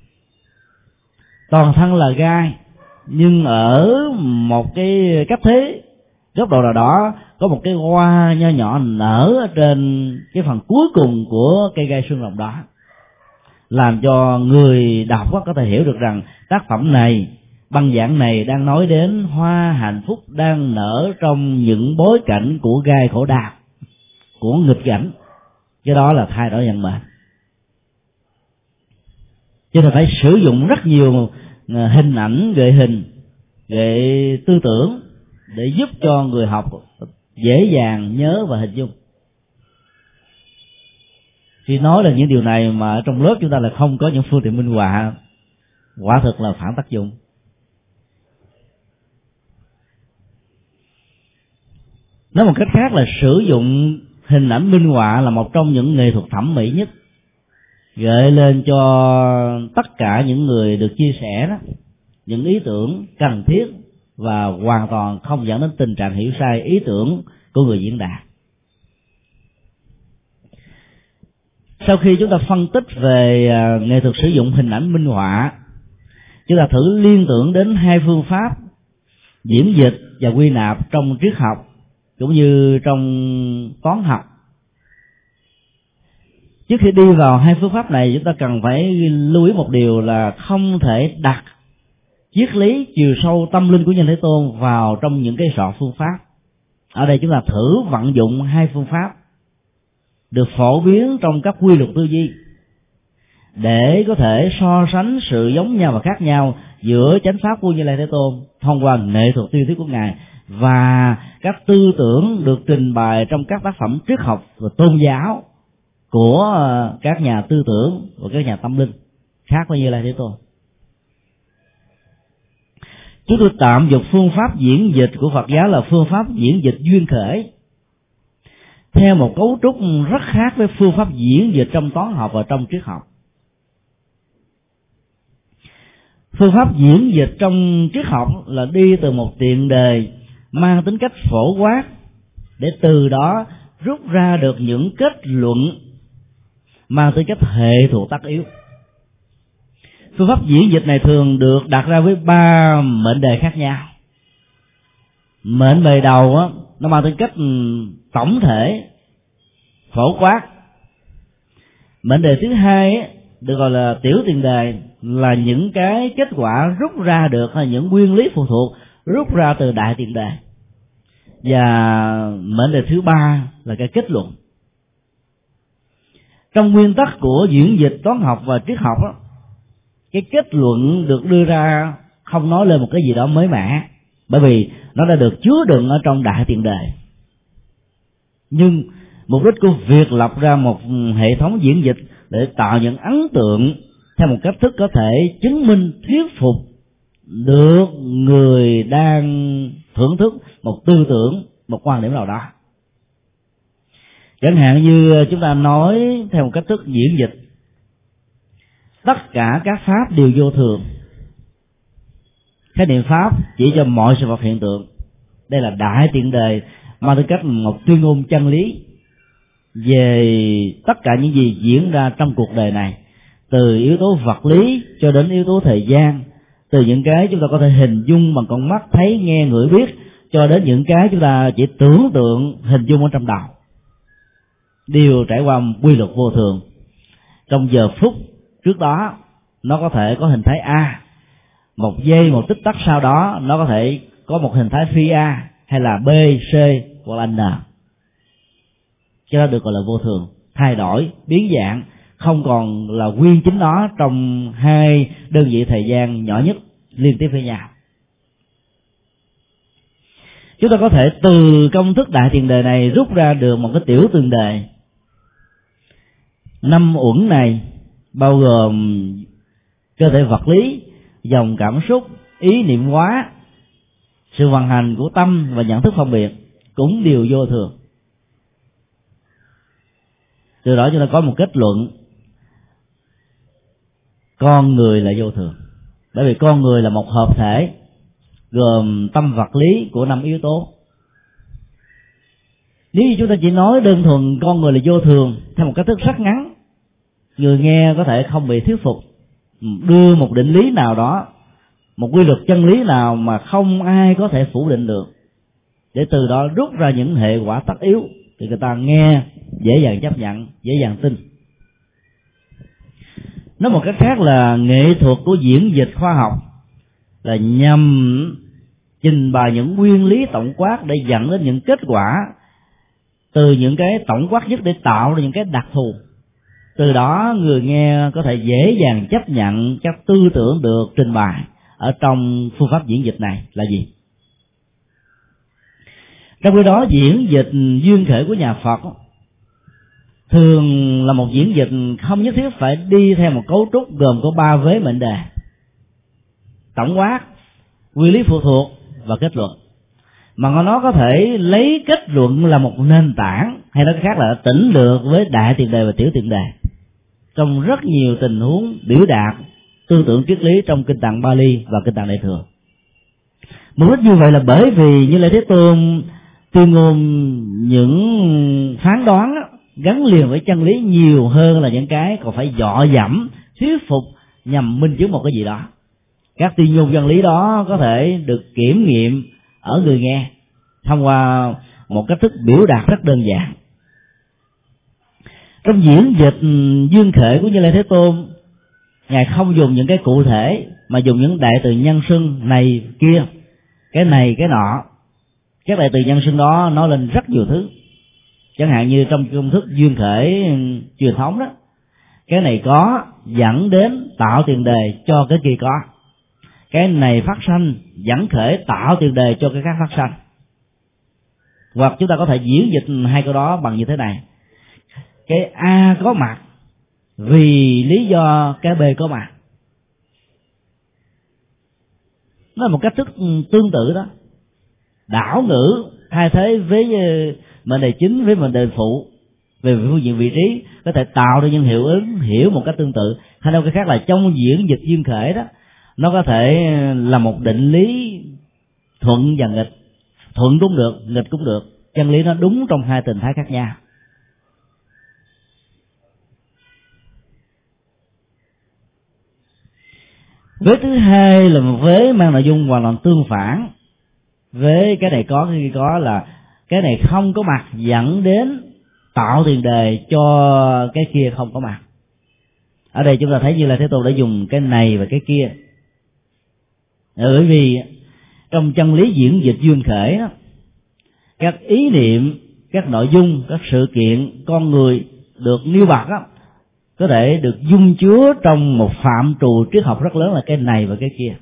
toàn thân là gai, nhưng ở một cái cấp thế góc độ nào đó có một cái hoa nho nhỏ nở ở trên cái phần cuối cùng của cây gai xương rồng đó, làm cho người đọc có thể hiểu được rằng tác phẩm này, băng giảng này đang nói đến hoa hạnh phúc đang nở trong những bối cảnh của gai khổ đau, của nghịch cảnh. Cái đó là thay đổi vận mệnh. Cho nên phải sử dụng rất nhiều hình ảnh, gợi hình, gợi tư tưởng để giúp cho người học dễ dàng nhớ và hình dung. Khi nói là những điều này mà ở trong lớp chúng ta là không có những phương tiện minh họa, quả thực là phản tác dụng. Nói một cách khác là sử dụng hình ảnh minh họa là một trong những nghệ thuật thẩm mỹ nhất, gợi lên cho tất cả những người được chia sẻ đó những ý tưởng cần thiết và hoàn toàn không dẫn đến tình trạng hiểu sai ý tưởng của người diễn đạt. Sau khi chúng ta phân tích về nghệ thuật sử dụng hình ảnh minh họa, chúng ta thử liên tưởng đến hai phương pháp diễn dịch và quy nạp trong triết học cũng như trong toán học. Trước khi đi vào hai phương pháp này, chúng ta cần phải lưu ý một điều là không thể đặt triết lý chiều sâu tâm linh của Nhân Thế Tôn vào trong những cái sọ phương pháp. Ở đây chúng ta thử vận dụng hai phương pháp được phổ biến trong các quy luật tư duy để có thể so sánh sự giống nhau và khác nhau giữa chánh pháp của Như Lai Thế Tôn thông qua nghệ thuật tiêu thuyết của Ngài và các tư tưởng được trình bày trong các tác phẩm triết học và tôn giáo của các nhà tư tưởng và các nhà tâm linh khác với Như Lai Thế Tôn. Chúng tôi tạm dụng phương pháp diễn dịch của Phật giáo là phương pháp diễn dịch duyên khởi, theo một cấu trúc rất khác với phương pháp diễn dịch trong toán học và trong triết học. Phương pháp diễn dịch trong triết học là đi từ một tiền đề mang tính cách phổ quát để từ đó rút ra được những kết luận mang tính cách hệ thuộc tất yếu. Phương pháp diễn dịch này thường được đặt ra với ba mệnh đề khác nhau. Mệnh đề đầu á, nó mang tính cách tổng thể, phổ quát. Mệnh đề thứ hai á, được gọi là tiểu tiền đề, là những cái kết quả rút ra được, hay những nguyên lý phụ thuộc rút ra từ đại tiền đề. Và mệnh đề thứ ba là cái kết luận. Trong nguyên tắc của diễn dịch toán học và triết học đó, cái kết luận được đưa ra không nói lên một cái gì đó mới mẻ, bởi vì nó đã được chứa đựng ở trong đại tiền đề. Nhưng mục đích của việc lập ra một hệ thống diễn dịch để tạo những ấn tượng theo một cách thức có thể chứng minh thuyết phục được người đang thưởng thức một tư tưởng, một quan điểm nào đó. Chẳng hạn như chúng ta nói theo một cách thức diễn dịch, tất cả các pháp đều vô thường. Khái niệm pháp chỉ cho mọi sự vật hiện tượng. Đây là đại tiền đề mang tính cách một tuyên ngôn chân lý về tất cả những gì diễn ra trong cuộc đời này, từ yếu tố vật lý cho đến yếu tố thời gian, từ những cái chúng ta có thể hình dung bằng con mắt thấy nghe ngửi biết cho đến những cái chúng ta chỉ tưởng tượng hình dung ở trong đầu, đều trải qua một quy luật vô thường. Trong giờ phút trước đó nó có thể có hình thái A, một giây một tích tắc sau đó nó có thể có một hình thái phi A, hay là B, C hoặc là N. Cho nó được gọi là vô thường, thay đổi, biến dạng, không còn là nguyên chính nó trong hai đơn vị thời gian nhỏ nhất liên tiếp với nhau. Chúng ta có thể từ công thức đại tiền đề này rút ra được một cái tiểu tiền đề. Năm uẩn này bao gồm cơ thể vật lý, dòng cảm xúc, ý niệm hóa, sự vận hành của tâm và nhận thức phân biệt cũng đều vô thường. Từ đó chúng ta có một kết luận con người là vô thường, bởi vì con người là một hợp thể gồm tâm vật lý của năm yếu tố. Nếu như chúng ta chỉ nói đơn thuần con người là vô thường theo một cách thức rất ngắn, người nghe có thể không bị thuyết phục. Đưa một định lý nào đó, một quy luật chân lý nào mà không ai có thể phủ định được, để từ đó rút ra những hệ quả tất yếu, thì người ta nghe dễ dàng chấp nhận, dễ dàng tin. Nói một cách khác là nghệ thuật của diễn dịch khoa học là nhằm trình bày những nguyên lý tổng quát để dẫn đến những kết quả từ những cái tổng quát nhất để tạo ra những cái đặc thù. Từ đó người nghe có thể dễ dàng chấp nhận các tư tưởng được trình bày ở trong phương pháp diễn dịch này là gì. Trong khi đó diễn dịch duyên khởi của nhà Phật thường là một diễn dịch không nhất thiết phải đi theo một cấu trúc gồm có ba vế mệnh đề: tổng quát, nguyên lý phụ thuộc và kết luận, mà nó có thể lấy kết luận là một nền tảng, hay nói khác là tỉnh lược với đại tiền đề và tiểu tiền đề trong rất nhiều tình huống biểu đạt tư tưởng triết lý trong kinh tạng Bali và kinh tạng Đại thừa. Mục đích như vậy là bởi vì Như Lai Thế Tôn tuyên ngôn những phán đoán gắn liền với chân lý nhiều hơn là những cái còn phải dọ dẫm thuyết phục nhằm minh chứng một cái gì đó. Các tuyên ngôn chân lý đó có thể được kiểm nghiệm ở người nghe thông qua một cách thức biểu đạt rất đơn giản. Trong diễn dịch duyên khởi của Như Lai Thế Tôn, Ngài không dùng những cái cụ thể mà dùng những đại từ nhân xưng này kia, cái này cái nọ. Các đại từ nhân xưng đó nói lên rất nhiều thứ. Chẳng hạn như trong công thức duyên khởi truyền thống đó, cái này có dẫn đến tạo tiền đề cho cái kia có, cái này phát sanh dẫn khởi tạo tiền đề cho cái khác phát sanh. Hoặc chúng ta có thể diễn dịch hai câu đó bằng như thế này: cái A có mặt vì lý do cái B có mặt. Nó là một cách thức tương tự đó, đảo ngữ thay thế với mệnh đề chính với mệnh đề phụ về phương diện vị trí có thể tạo ra những hiệu ứng hiểu một cách tương tự. Hay nói cái khác là trong diễn dịch duyên khởi đó, nó có thể là một định lý thuận và nghịch, thuận cũng được, nghịch cũng được, chân lý nó đúng trong hai tình thái khác nhau. Vế thứ hai là một vế mang nội dung hoàn toàn tương phản với cái này có, cái kia có, là cái này không có mặt dẫn đến tạo tiền đề cho cái kia không có mặt. Ở đây chúng ta thấy Như Lai Thế Tôn đã dùng cái này và cái kia, bởi vì trong chân lý diễn dịch duyên khởi đó, các ý niệm, các nội dung, các sự kiện con người được nêu bật đó, có thể được dung chứa trong một phạm trù triết học rất lớn là cái này và cái kia.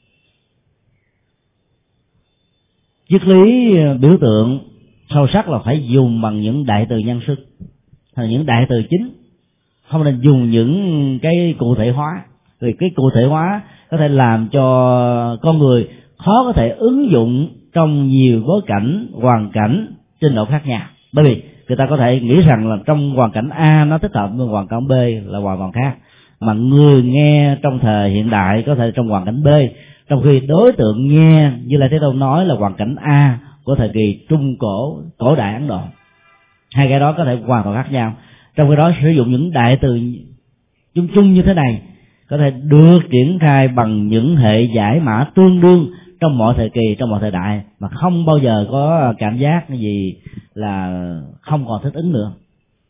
Triết lý biểu tượng sâu sắc là phải dùng bằng những đại từ nhân xưng, hay những đại từ chính, không nên dùng những cái cụ thể hóa, vì cái cụ thể hóa có thể làm cho con người khó có thể ứng dụng trong nhiều bối cảnh, hoàn cảnh, trình độ khác nhau. Bởi vì người ta có thể nghĩ rằng là trong hoàn cảnh A nó thích hợp với hoàn cảnh B là hoàn toàn khác, mà người nghe trong thời hiện đại có thể trong hoàn cảnh B, trong khi đối tượng nghe như là Thế Tôn nói là hoàn cảnh A của thời kỳ Trung Cổ, cổ đại Ấn Độ. Hai cái đó có thể hoàn toàn khác nhau. Trong khi đó sử dụng những đại từ chung chung như thế này có thể được triển khai bằng những hệ giải mã tương đương trong mọi thời kỳ, trong mọi thời đại, mà không bao giờ có cảm giác cái gì là không còn thích ứng nữa.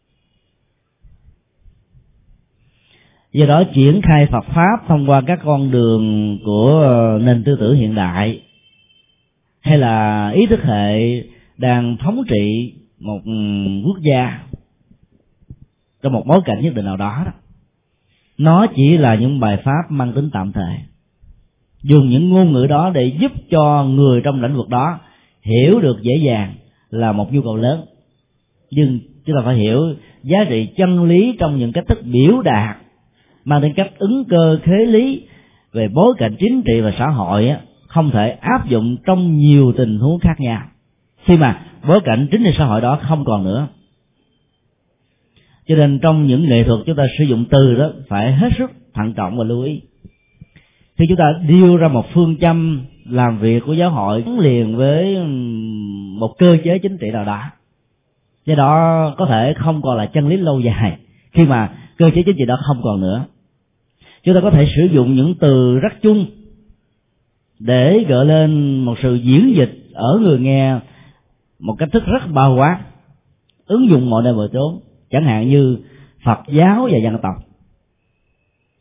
Do đó triển khai Phật pháp thông qua các con đường của nền tư tưởng hiện đại, hay là ý thức hệ đang thống trị một quốc gia trong một bối cảnh nhất định nào đó, đó nó chỉ là những bài pháp mang tính tạm thời, dùng những ngôn ngữ đó để giúp cho người trong lĩnh vực đó hiểu được dễ dàng là một nhu cầu lớn. Nhưng chúng ta phải hiểu giá trị chân lý trong những cách thức biểu đạt mang đến cách ứng cơ khế lý về bối cảnh chính trị và xã hội á, không thể áp dụng trong nhiều tình huống khác nhau khi mà bối cảnh chính trị xã hội đó không còn nữa. Cho nên trong những nghệ thuật chúng ta sử dụng từ đó phải hết sức thận trọng và lưu ý. Khi chúng ta điêu ra một phương châm làm việc của giáo hội gắn liền với một cơ chế chính trị nào đó, do đó có thể không còn là chân lý lâu dài khi mà cơ chế chính trị đó không còn nữa. Chúng ta có thể sử dụng những từ rất chung để gợi lên một sự diễn dịch ở người nghe một cách thức rất bao quát, ứng dụng mọi nơi mọi chốn, chẳng hạn như Phật giáo và dân tộc,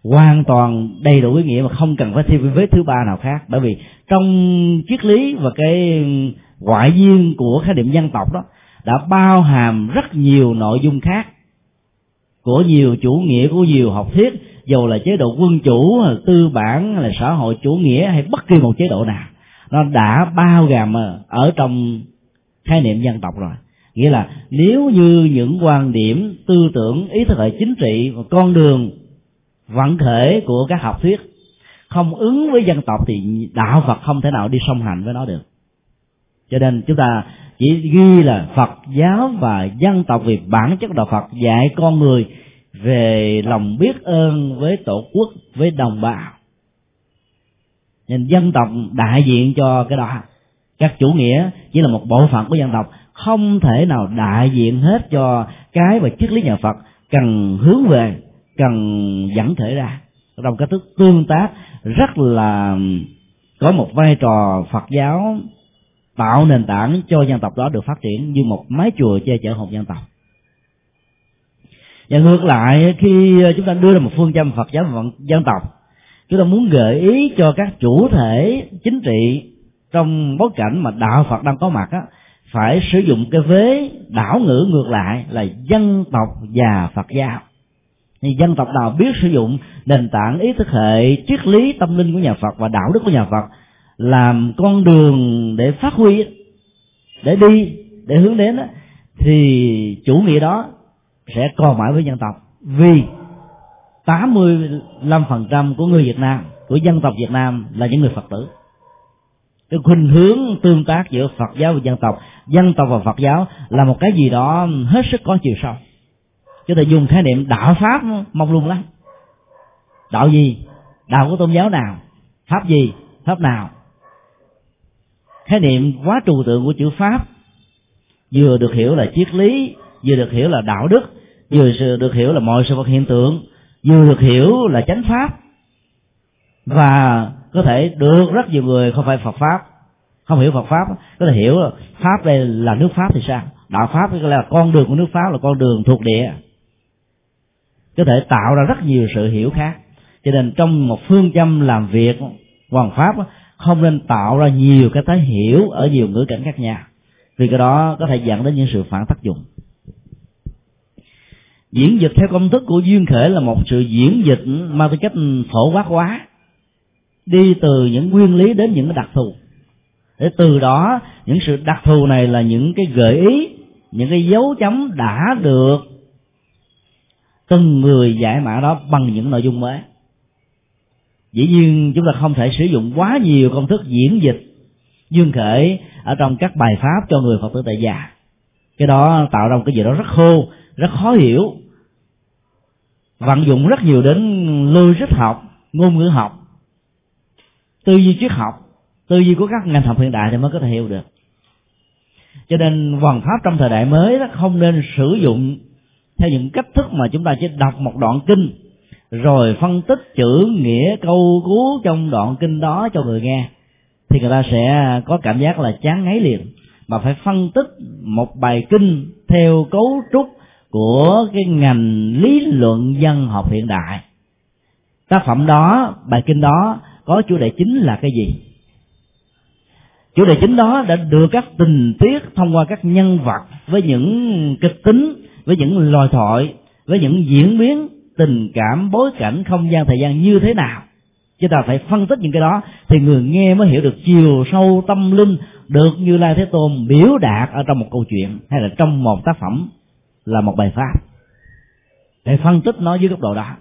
hoàn toàn đầy đủ ý nghĩa mà không cần phải thêm cái vết thứ ba nào khác. Bởi vì trong triết lý và cái ngoại duyên của khái niệm dân tộc đó đã bao hàm rất nhiều nội dung khác của nhiều chủ nghĩa, của nhiều học thuyết, dù là chế độ quân chủ, hay là tư bản, hay là xã hội chủ nghĩa, hay bất kỳ một chế độ nào, nó đã bao gồm ở trong khái niệm dân tộc rồi. Nghĩa là nếu như những quan điểm, tư tưởng, ý thức hệ chính trị và con đường vận khởi của các học thuyết không ứng với dân tộc thì đạo Phật không thể nào đi song hành với nó được. Cho nên chúng ta chỉ ghi là Phật giáo và dân tộc, vì bản chất đạo Phật dạy con người về lòng biết ơn với tổ quốc, với đồng bào. Nên dân tộc đại diện cho cái đó. Các chủ nghĩa chỉ là một bộ phận của dân tộc, không thể nào đại diện hết cho cái mà triết lý nhà Phật cần hướng về, cần dẫn thể ra trong cách thức tương tác rất là có một vai trò Phật giáo tạo nền tảng cho dân tộc đó được phát triển như một mái chùa che chở hồn dân tộc. Và ngược lại, khi chúng ta đưa ra một phương châm Phật giáo và dân tộc, chúng ta muốn gợi ý cho các chủ thể chính trị trong bối cảnh mà đạo Phật đang có mặt á, phải sử dụng cái vế đảo ngữ ngược lại là dân tộc và Phật giáo. Thì dân tộc nào biết sử dụng nền tảng ý thức hệ, triết lý tâm linh của nhà Phật và đạo đức của nhà Phật làm con đường để phát huy, để đi, để hướng đến đó, thì chủ nghĩa đó sẽ còn mãi với dân tộc. Vì tám mươi lăm phần trăm của người Việt Nam, của dân tộc Việt Nam là những người Phật tử. Cái khuynh hướng tương tác giữa Phật giáo và dân tộc, dân tộc và Phật giáo là một cái gì đó hết sức có chiều sâu. Chúng ta dùng khái niệm đạo Pháp mông lung lắm. Đạo gì? Đạo của tôn giáo nào? Pháp gì? Pháp nào? Khái niệm quá trừu tượng của chữ Pháp vừa được hiểu là triết lý, vừa được hiểu là đạo đức, vừa được hiểu là mọi sự vật hiện tượng, vừa được hiểu là chánh pháp, và có thể được rất nhiều người không phải Phật Pháp, không hiểu Phật Pháp, có thể hiểu là Pháp đây là nước Pháp thì sao? Đạo Pháp có lẽ là con đường của nước Pháp, là con đường thuộc địa, có thể tạo ra rất nhiều sự hiểu khác. Cho nên trong một phương châm làm việc hoàn pháp không nên tạo ra nhiều cái thế hiểu ở nhiều ngữ cảnh khác nhau, vì cái đó có thể dẫn đến những sự phản tác dụng. Diễn dịch theo công thức của duyên khởi là một sự diễn dịch mang tính cách phổ quát hóa, đi từ những nguyên lý đến những cái đặc thù, để từ đó những sự đặc thù này là những cái gợi ý, những cái dấu chấm đã được từng người giải mã đó bằng những nội dung mới. Dĩ nhiên chúng ta không thể sử dụng quá nhiều công thức diễn dịch duyên khởi ở trong các bài pháp cho người Phật tử tại gia. Cái đó tạo ra một cái gì đó rất khô, rất khó hiểu, vận dụng rất nhiều đến logic học, ngôn ngữ học, tư duy triết học, tư duy của các ngành học hiện đại thì mới có thể hiểu được. Cho nên hoàn pháp trong thời đại mới đó không nên sử dụng theo những cách thức mà chúng ta chỉ đọc một đoạn kinh rồi phân tích chữ nghĩa câu cú trong đoạn kinh đó cho người nghe, thì người ta sẽ có cảm giác là chán ngấy liền. Mà phải phân tích một bài kinh theo cấu trúc của cái ngành lý luận dân học hiện đại. Tác phẩm đó, bài kinh đó có chủ đề chính là cái gì? Chủ đề chính đó đã đưa các tình tiết thông qua các nhân vật với những kịch tính, với những lời thoại, với những diễn biến tình cảm, bối cảnh, không gian, thời gian như thế nào. Chúng ta phải phân tích những cái đó thì người nghe mới hiểu được chiều sâu tâm linh được Như Lai Thế Tôn biểu đạt ở trong một câu chuyện hay là trong một tác phẩm, là một bài pháp, để phân tích nó dưới góc độ đó.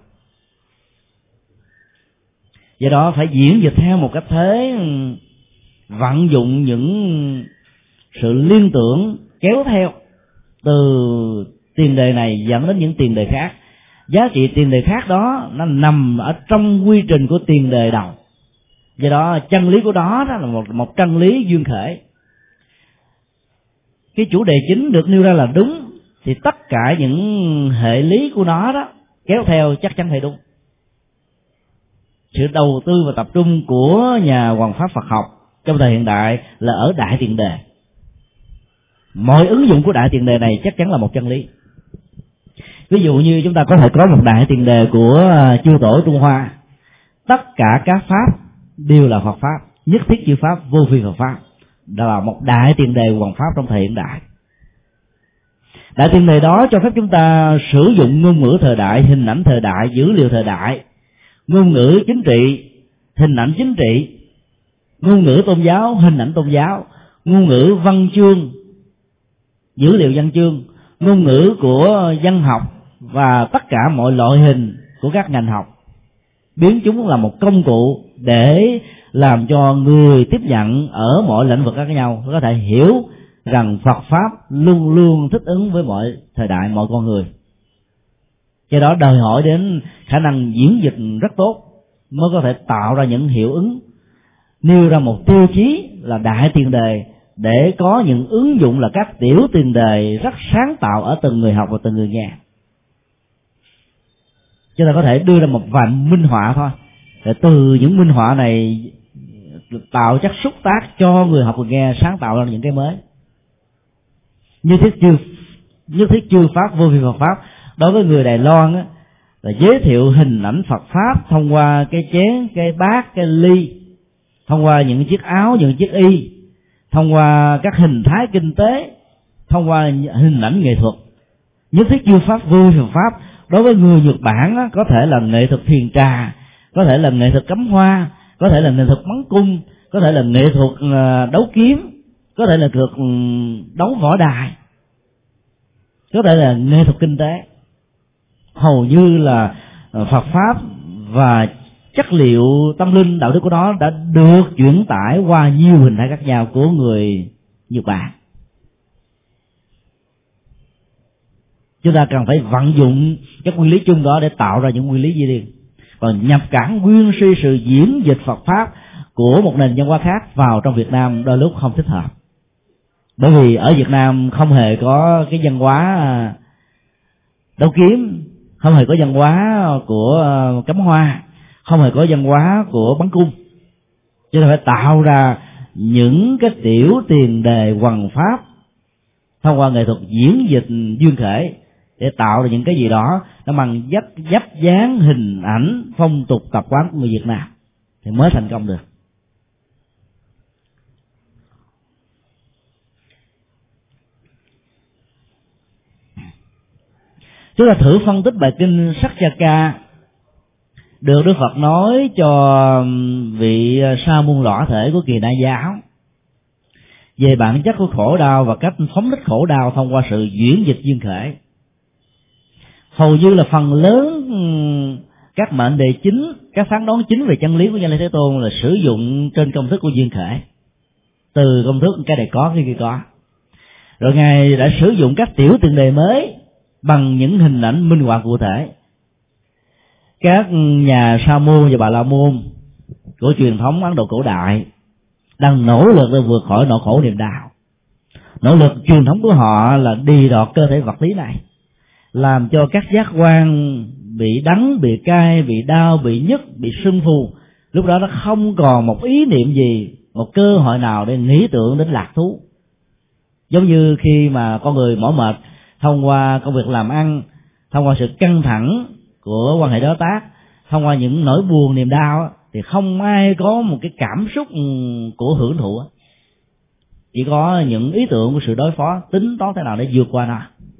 Do đó phải diễn dịch theo một cách thế vận dụng những sự liên tưởng kéo theo từ tiền đề này dẫn đến những tiền đề khác. Giá trị tiền đề khác đó nó nằm ở trong quy trình của tiền đề đầu. Do đó chân lý của đó, đó là một, một chân lý duyên khởi. Cái chủ đề chính được nêu ra là đúng thì tất cả những hệ lý của nó đó kéo theo chắc chắn phải đúng. Sự đầu tư và tập trung của nhà hoằng pháp Phật học trong thời hiện đại là ở đại tiền đề. Mọi ứng dụng của đại tiền đề này chắc chắn là một chân lý. Ví dụ như chúng ta có thể có một đại tiền đề của chư tổ Trung Hoa, tất cả các pháp đều là Phật pháp, nhất thiết chư pháp, vô vi Phật pháp, đó là một đại tiền đề hoàn pháp trong thời hiện đại. Đại tiền đề đó cho phép chúng ta sử dụng ngôn ngữ thời đại, hình ảnh thời đại, dữ liệu thời đại, ngôn ngữ chính trị, hình ảnh chính trị, ngôn ngữ tôn giáo, hình ảnh tôn giáo, ngôn ngữ văn chương, dữ liệu văn chương, ngôn ngữ của văn học và tất cả mọi loại hình của các ngành học, biến chúng là một công cụ để làm cho người tiếp nhận ở mọi lĩnh vực khác nhau có thể hiểu rằng Phật pháp luôn luôn thích ứng với mọi thời đại, mọi con người. Do đó đòi hỏi đến khả năng diễn dịch rất tốt mới có thể tạo ra những hiệu ứng, nêu ra một tiêu chí là đại tiền đề để có những ứng dụng là các tiểu tiền đề rất sáng tạo ở từng người học và từng người nghe. Chúng ta có thể đưa ra một vài minh họa thôi, để từ những minh họa này tạo chất xúc tác cho người học người nghe sáng tạo ra những cái mới. Như thiết chư như thiết chư pháp, vô vi Phật pháp đối với người Đài Loan á, là giới thiệu hình ảnh Phật pháp thông qua cái chén, cái bát, cái ly, thông qua những chiếc áo, những chiếc y, thông qua các hình thái kinh tế, thông qua hình ảnh nghệ thuật. Nhất thiết chư pháp, vô vi Phật pháp đối với người Nhật Bản á, có thể là nghệ thuật thiền trà, có thể là nghệ thuật cắm hoa, có thể là nghệ thuật bắn cung, có thể là nghệ thuật đấu kiếm, có thể là nghệ thuật đấu võ đài, có thể là nghệ thuật kinh tế. Hầu như là Phật pháp và chất liệu tâm linh đạo đức của nó đã được chuyển tải qua nhiều hình thái khác nhau của người Nhật Bản. Chúng ta cần phải vận dụng các nguyên lý chung đó để tạo ra những nguyên lý riêng, còn nhập cản nguyên suy sự diễn dịch Phật pháp của một nền văn hóa khác vào trong Việt Nam đôi lúc không thích hợp. Bởi vì ở Việt Nam không hề có cái văn hóa đấu kiếm, không hề có văn hóa của cắm hoa, không hề có văn hóa của bắn cung. Cho nên phải tạo ra những cái tiểu tiền đề hoằng pháp thông qua nghệ thuật diễn dịch duyên khởi để tạo ra những cái gì đó nó mang dấp dấp dáng hình ảnh phong tục tập quán của người Việt Nam thì mới thành công được. Chúng ta thử phân tích bài kinh Saccaka được Đức Phật nói cho vị sa môn lõa thể của Kỳ Na giáo về bản chất của khổ đau và cách phóng thích khổ đau thông qua sự diễn dịch duyên khởi. Hầu như là phần lớn các mệnh đề chính, các phán đoán chính về chân lý của Như Lai Thế Tôn là sử dụng trên công thức của duyên khởi, từ công thức cái này có cái kia có. Rồi Ngài đã sử dụng các tiểu tiền đề mới bằng những hình ảnh minh họa cụ thể. Các nhà Sa môn và Bà La môn của truyền thống Ấn Độ cổ đại đang nỗ lực để vượt khỏi nỗi khổ niềm đau. Nỗ lực truyền thống của họ là đi đọt cơ thể vật lý này, làm cho các giác quan bị đắng, bị cay, bị đau, bị nhức, bị sưng phù. Lúc đó nó không còn một ý niệm gì, một cơ hội nào để nghĩ tưởng đến lạc thú. Giống như khi mà con người mỏi mệt thông qua công việc làm ăn, thông qua sự căng thẳng của quan hệ đối tác, thông qua những nỗi buồn niềm đau, thì không ai có một cái cảm xúc của hưởng thụ, chỉ có những ý tưởng của sự đối phó, tính toán thế nào để vượt qua nó.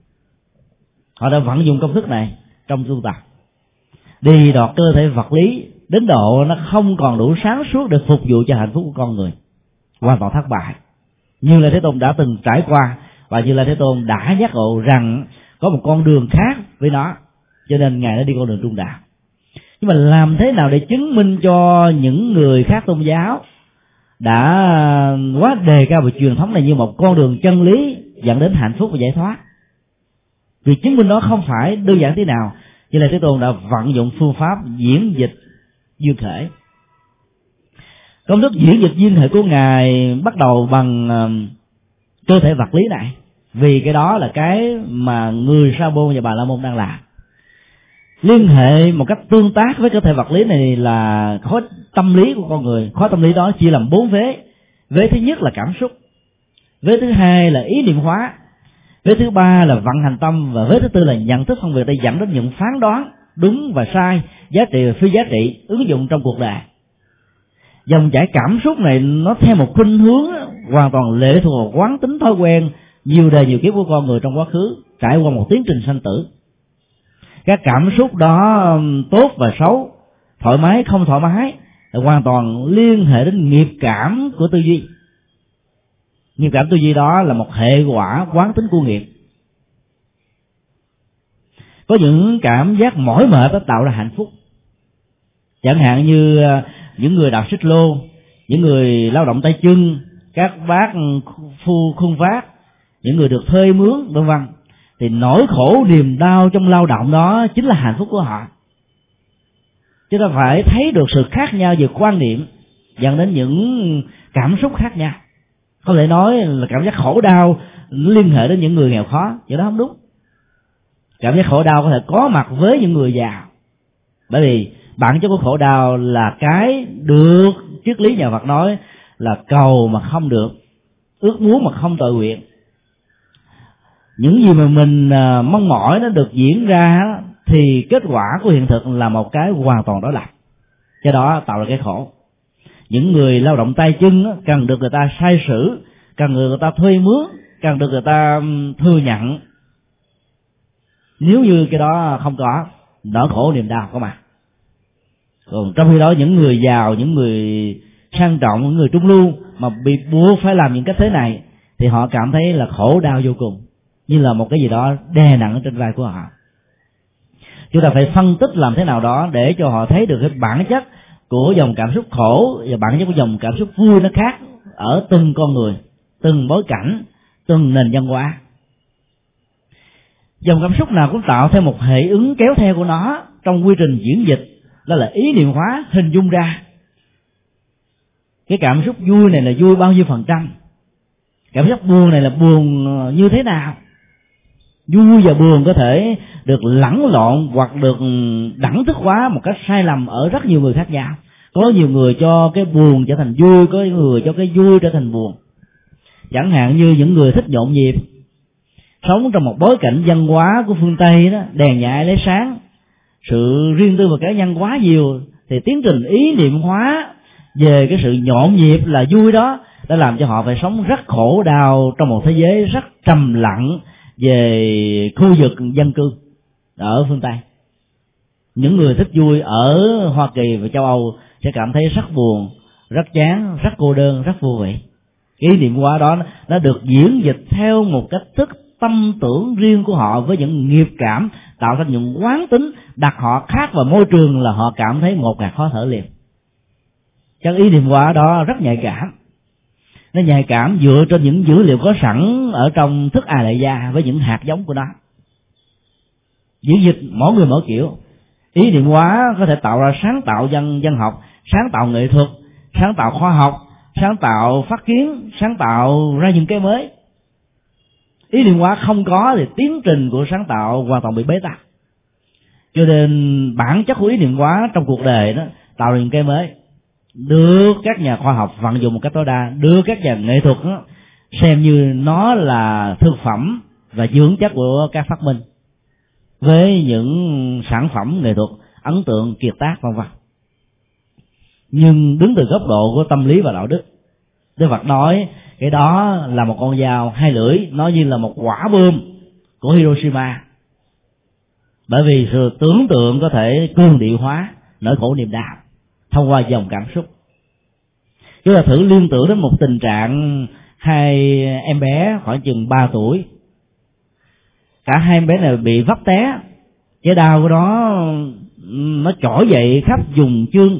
Họ đã vận dụng công thức này trong tu tập, đi đọt cơ thể vật lý đến độ nó không còn đủ sáng suốt để phục vụ cho hạnh phúc của con người, hoàn toàn thất bại. Như Lai Thế Tôn đã từng trải qua, và Như Lai Thế Tôn đã giác ngộ rằng có một con đường khác với nó, cho nên Ngài đã đi con đường trung đạo. Nhưng mà làm thế nào để chứng minh cho những người khác tôn giáo đã quá đề cao về truyền thống này như một con đường chân lý dẫn đến hạnh phúc và giải thoát? Việc chứng minh đó không phải đơn giản thế nào. Như Lai Thế Tôn đã vận dụng phương pháp diễn dịch duyên khởi. Công thức diễn dịch duyên khởi của Ngài bắt đầu bằng uh, cơ thể vật lý này, vì cái đó là cái mà người Sa môn và Bà La môn đang làm. Liên hệ một cách tương tác với cơ thể vật lý này là khối tâm lý của con người. Khối tâm lý đó chia làm bốn vế. Vế thứ nhất là cảm xúc, vế thứ hai là ý niệm hóa, Vế thứ ba là vận hành tâm, và vế thứ tư là nhận thức phân biệt để dẫn đến những phán đoán đúng và sai, giá trị và phi giá trị ứng dụng trong cuộc đời. Dòng chảy cảm xúc này nó theo một khuynh hướng hoàn toàn lệ thuộc vào quán tính thói quen nhiều đời nhiều kiếp của con người trong quá khứ, trải qua một tiến trình sanh tử. Các cảm xúc đó tốt và xấu, thoải mái không thoải mái, hoàn toàn liên hệ đến nghiệp cảm của tư duy. Nghiệp cảm tư duy đó là một hệ quả quán tính của nghiệp. Có những cảm giác mỏi mệt nó tạo ra hạnh phúc, chẳng hạn như những người đạp xích lô, những người lao động tay chân, các bác phu khuân vác, những người được thuê mướn vân vân, thì nỗi khổ niềm đau trong lao động đó chính là hạnh phúc của họ. Chúng ta phải thấy được sự khác nhau về quan niệm dẫn đến những cảm xúc khác nhau. Có thể nói là cảm giác khổ đau liên hệ đến những người nghèo khó, vậy đó không đúng. Cảm giác khổ đau có thể có mặt với những người giàu, bởi vì bản chất của khổ đau là cái được triết lý nhà Phật nói là cầu mà không được, ước muốn mà không tội nguyện. Những gì mà mình mong mỏi nó được diễn ra thì kết quả của hiện thực là một cái hoàn toàn đối lập, do đó tạo ra cái khổ. Những người lao động tay chân cần được người ta sai sử, cần được người ta thuê mướn, cần được người ta thừa nhận. Nếu như cái đó không có, nỗi khổ niềm đau có mặt. Còn trong khi đó những người giàu, những người sang trọng, những người trung lưu mà bị buộc phải làm những cách thế này thì họ cảm thấy là khổ đau vô cùng, như là một cái gì đó đè nặng trên vai của họ. Chúng ta phải phân tích làm thế nào đó để cho họ thấy được cái bản chất của dòng cảm xúc khổ và bản chất của dòng cảm xúc vui nó khác ở từng con người, từng bối cảnh, từng nền văn hóa. Dòng cảm xúc nào cũng tạo theo một hệ ứng kéo theo của nó trong quy trình diễn dịch, đó là ý niệm hóa hình dung ra. Cái cảm xúc vui này là vui bao nhiêu phần trăm, cảm xúc buồn này là buồn như thế nào. Vui và buồn có thể được lẫn lộn hoặc được đẳng thức hóa một cách sai lầm ở rất nhiều người khác nhau. Có nhiều người cho cái buồn trở thành vui, có người cho cái vui trở thành buồn. Chẳng hạn như những người thích nhộn nhịp, sống trong một bối cảnh văn hóa của phương Tây đó, đèn nhạy lấy sáng, sự riêng tư và cá nhân quá nhiều, thì tiến trình ý niệm hóa về cái sự nhộn nhịp là vui đó đã làm cho họ phải sống rất khổ đau trong một thế giới rất trầm lặng về khu vực dân cư ở phương Tây. Những người thích vui ở Hoa Kỳ và châu Âu sẽ cảm thấy rất buồn, rất chán, rất cô đơn, rất vô vị. Ý niệm hóa đó nó được diễn dịch theo một cách thức tâm tưởng riêng của họ, với những nghiệp cảm tạo thành những quán tính đặt họ khác vào môi trường là họ cảm thấy một ngạt khó thở liền. Chắc ý niệm hóa đó rất nhạy cảm. Nó nhạy cảm dựa trên những dữ liệu có sẵn ở trong thức A Lại Gia với những hạt giống của nó. Diễn dịch mỗi người mỗi kiểu. Ý niệm hóa có thể tạo ra sáng tạo văn văn học, sáng tạo nghệ thuật, sáng tạo khoa học, sáng tạo phát kiến, sáng tạo ra những cái mới. Ý niệm hóa không có thì tiến trình của sáng tạo hoàn toàn bị bế tắc. Cho nên bản chất của ý niệm hóa trong cuộc đời đó tạo ra những cái mới, được các nhà khoa học vận dụng một cách tối đa, đưa các nhà nghệ thuật đó, xem như nó là thực phẩm và dưỡng chất của các phát minh, với những sản phẩm nghệ thuật ấn tượng, kiệt tác vân vân. Nhưng đứng từ góc độ của tâm lý và đạo đức, Đức Phật nói cái đó là một con dao hai lưỡi, nó như là một quả bom của Hiroshima, bởi vì sự tưởng tượng có thể cương điệu hóa nỗi khổ niềm đau thông qua dòng cảm xúc. Chúng ta thử liên tưởng đến một tình trạng hai em bé khoảng chừng ba tuổi, cả hai em bé này bị vấp té, cái đau của nó nó trỗi dậy khắp vùng chương.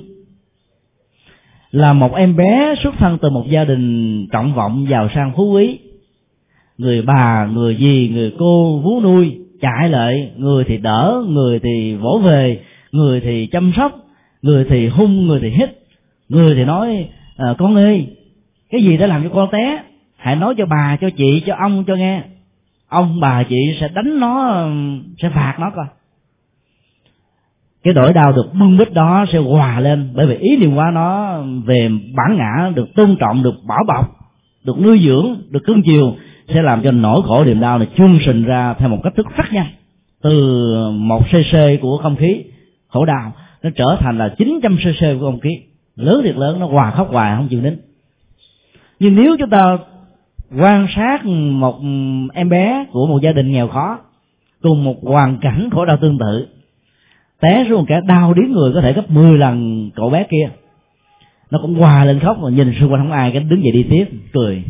Là một em bé xuất thân từ một gia đình trọng vọng giàu sang phú quý, người bà, người dì, người cô vú nuôi chạy lại, người thì đỡ, người thì vỗ về, người thì chăm sóc, người thì hung, người thì hít, người thì nói à, con ơi, cái gì đã làm cho con té, hãy nói cho bà, cho chị, cho ông cho nghe, ông bà chị sẽ đánh nó, sẽ phạt nó coi. Cái nỗi đau được bưng bít đó sẽ hòa lên, bởi vì ý niệm hóa nó về bản ngã được tôn trọng, được bảo bọc, được nuôi dưỡng, được cưng chiều, sẽ làm cho nỗi khổ niềm đau này chương trình ra theo một cách thức rất nhanh, từ một cc của không khí khổ đau nó trở thành là chín trăm cc của không khí lớn thiệt lớn, nó hòa khóc hoài không chịu nín. Nhưng nếu chúng ta quan sát một em bé của một gia đình nghèo khó cùng một hoàn cảnh khổ đau tương tự, té xuống một cái đau điếng người có thể gấp mười lần cậu bé kia, nó cũng hòa lên khóc, mà nhìn xung quanh không ai, cái đứng dậy đi tiếp cười.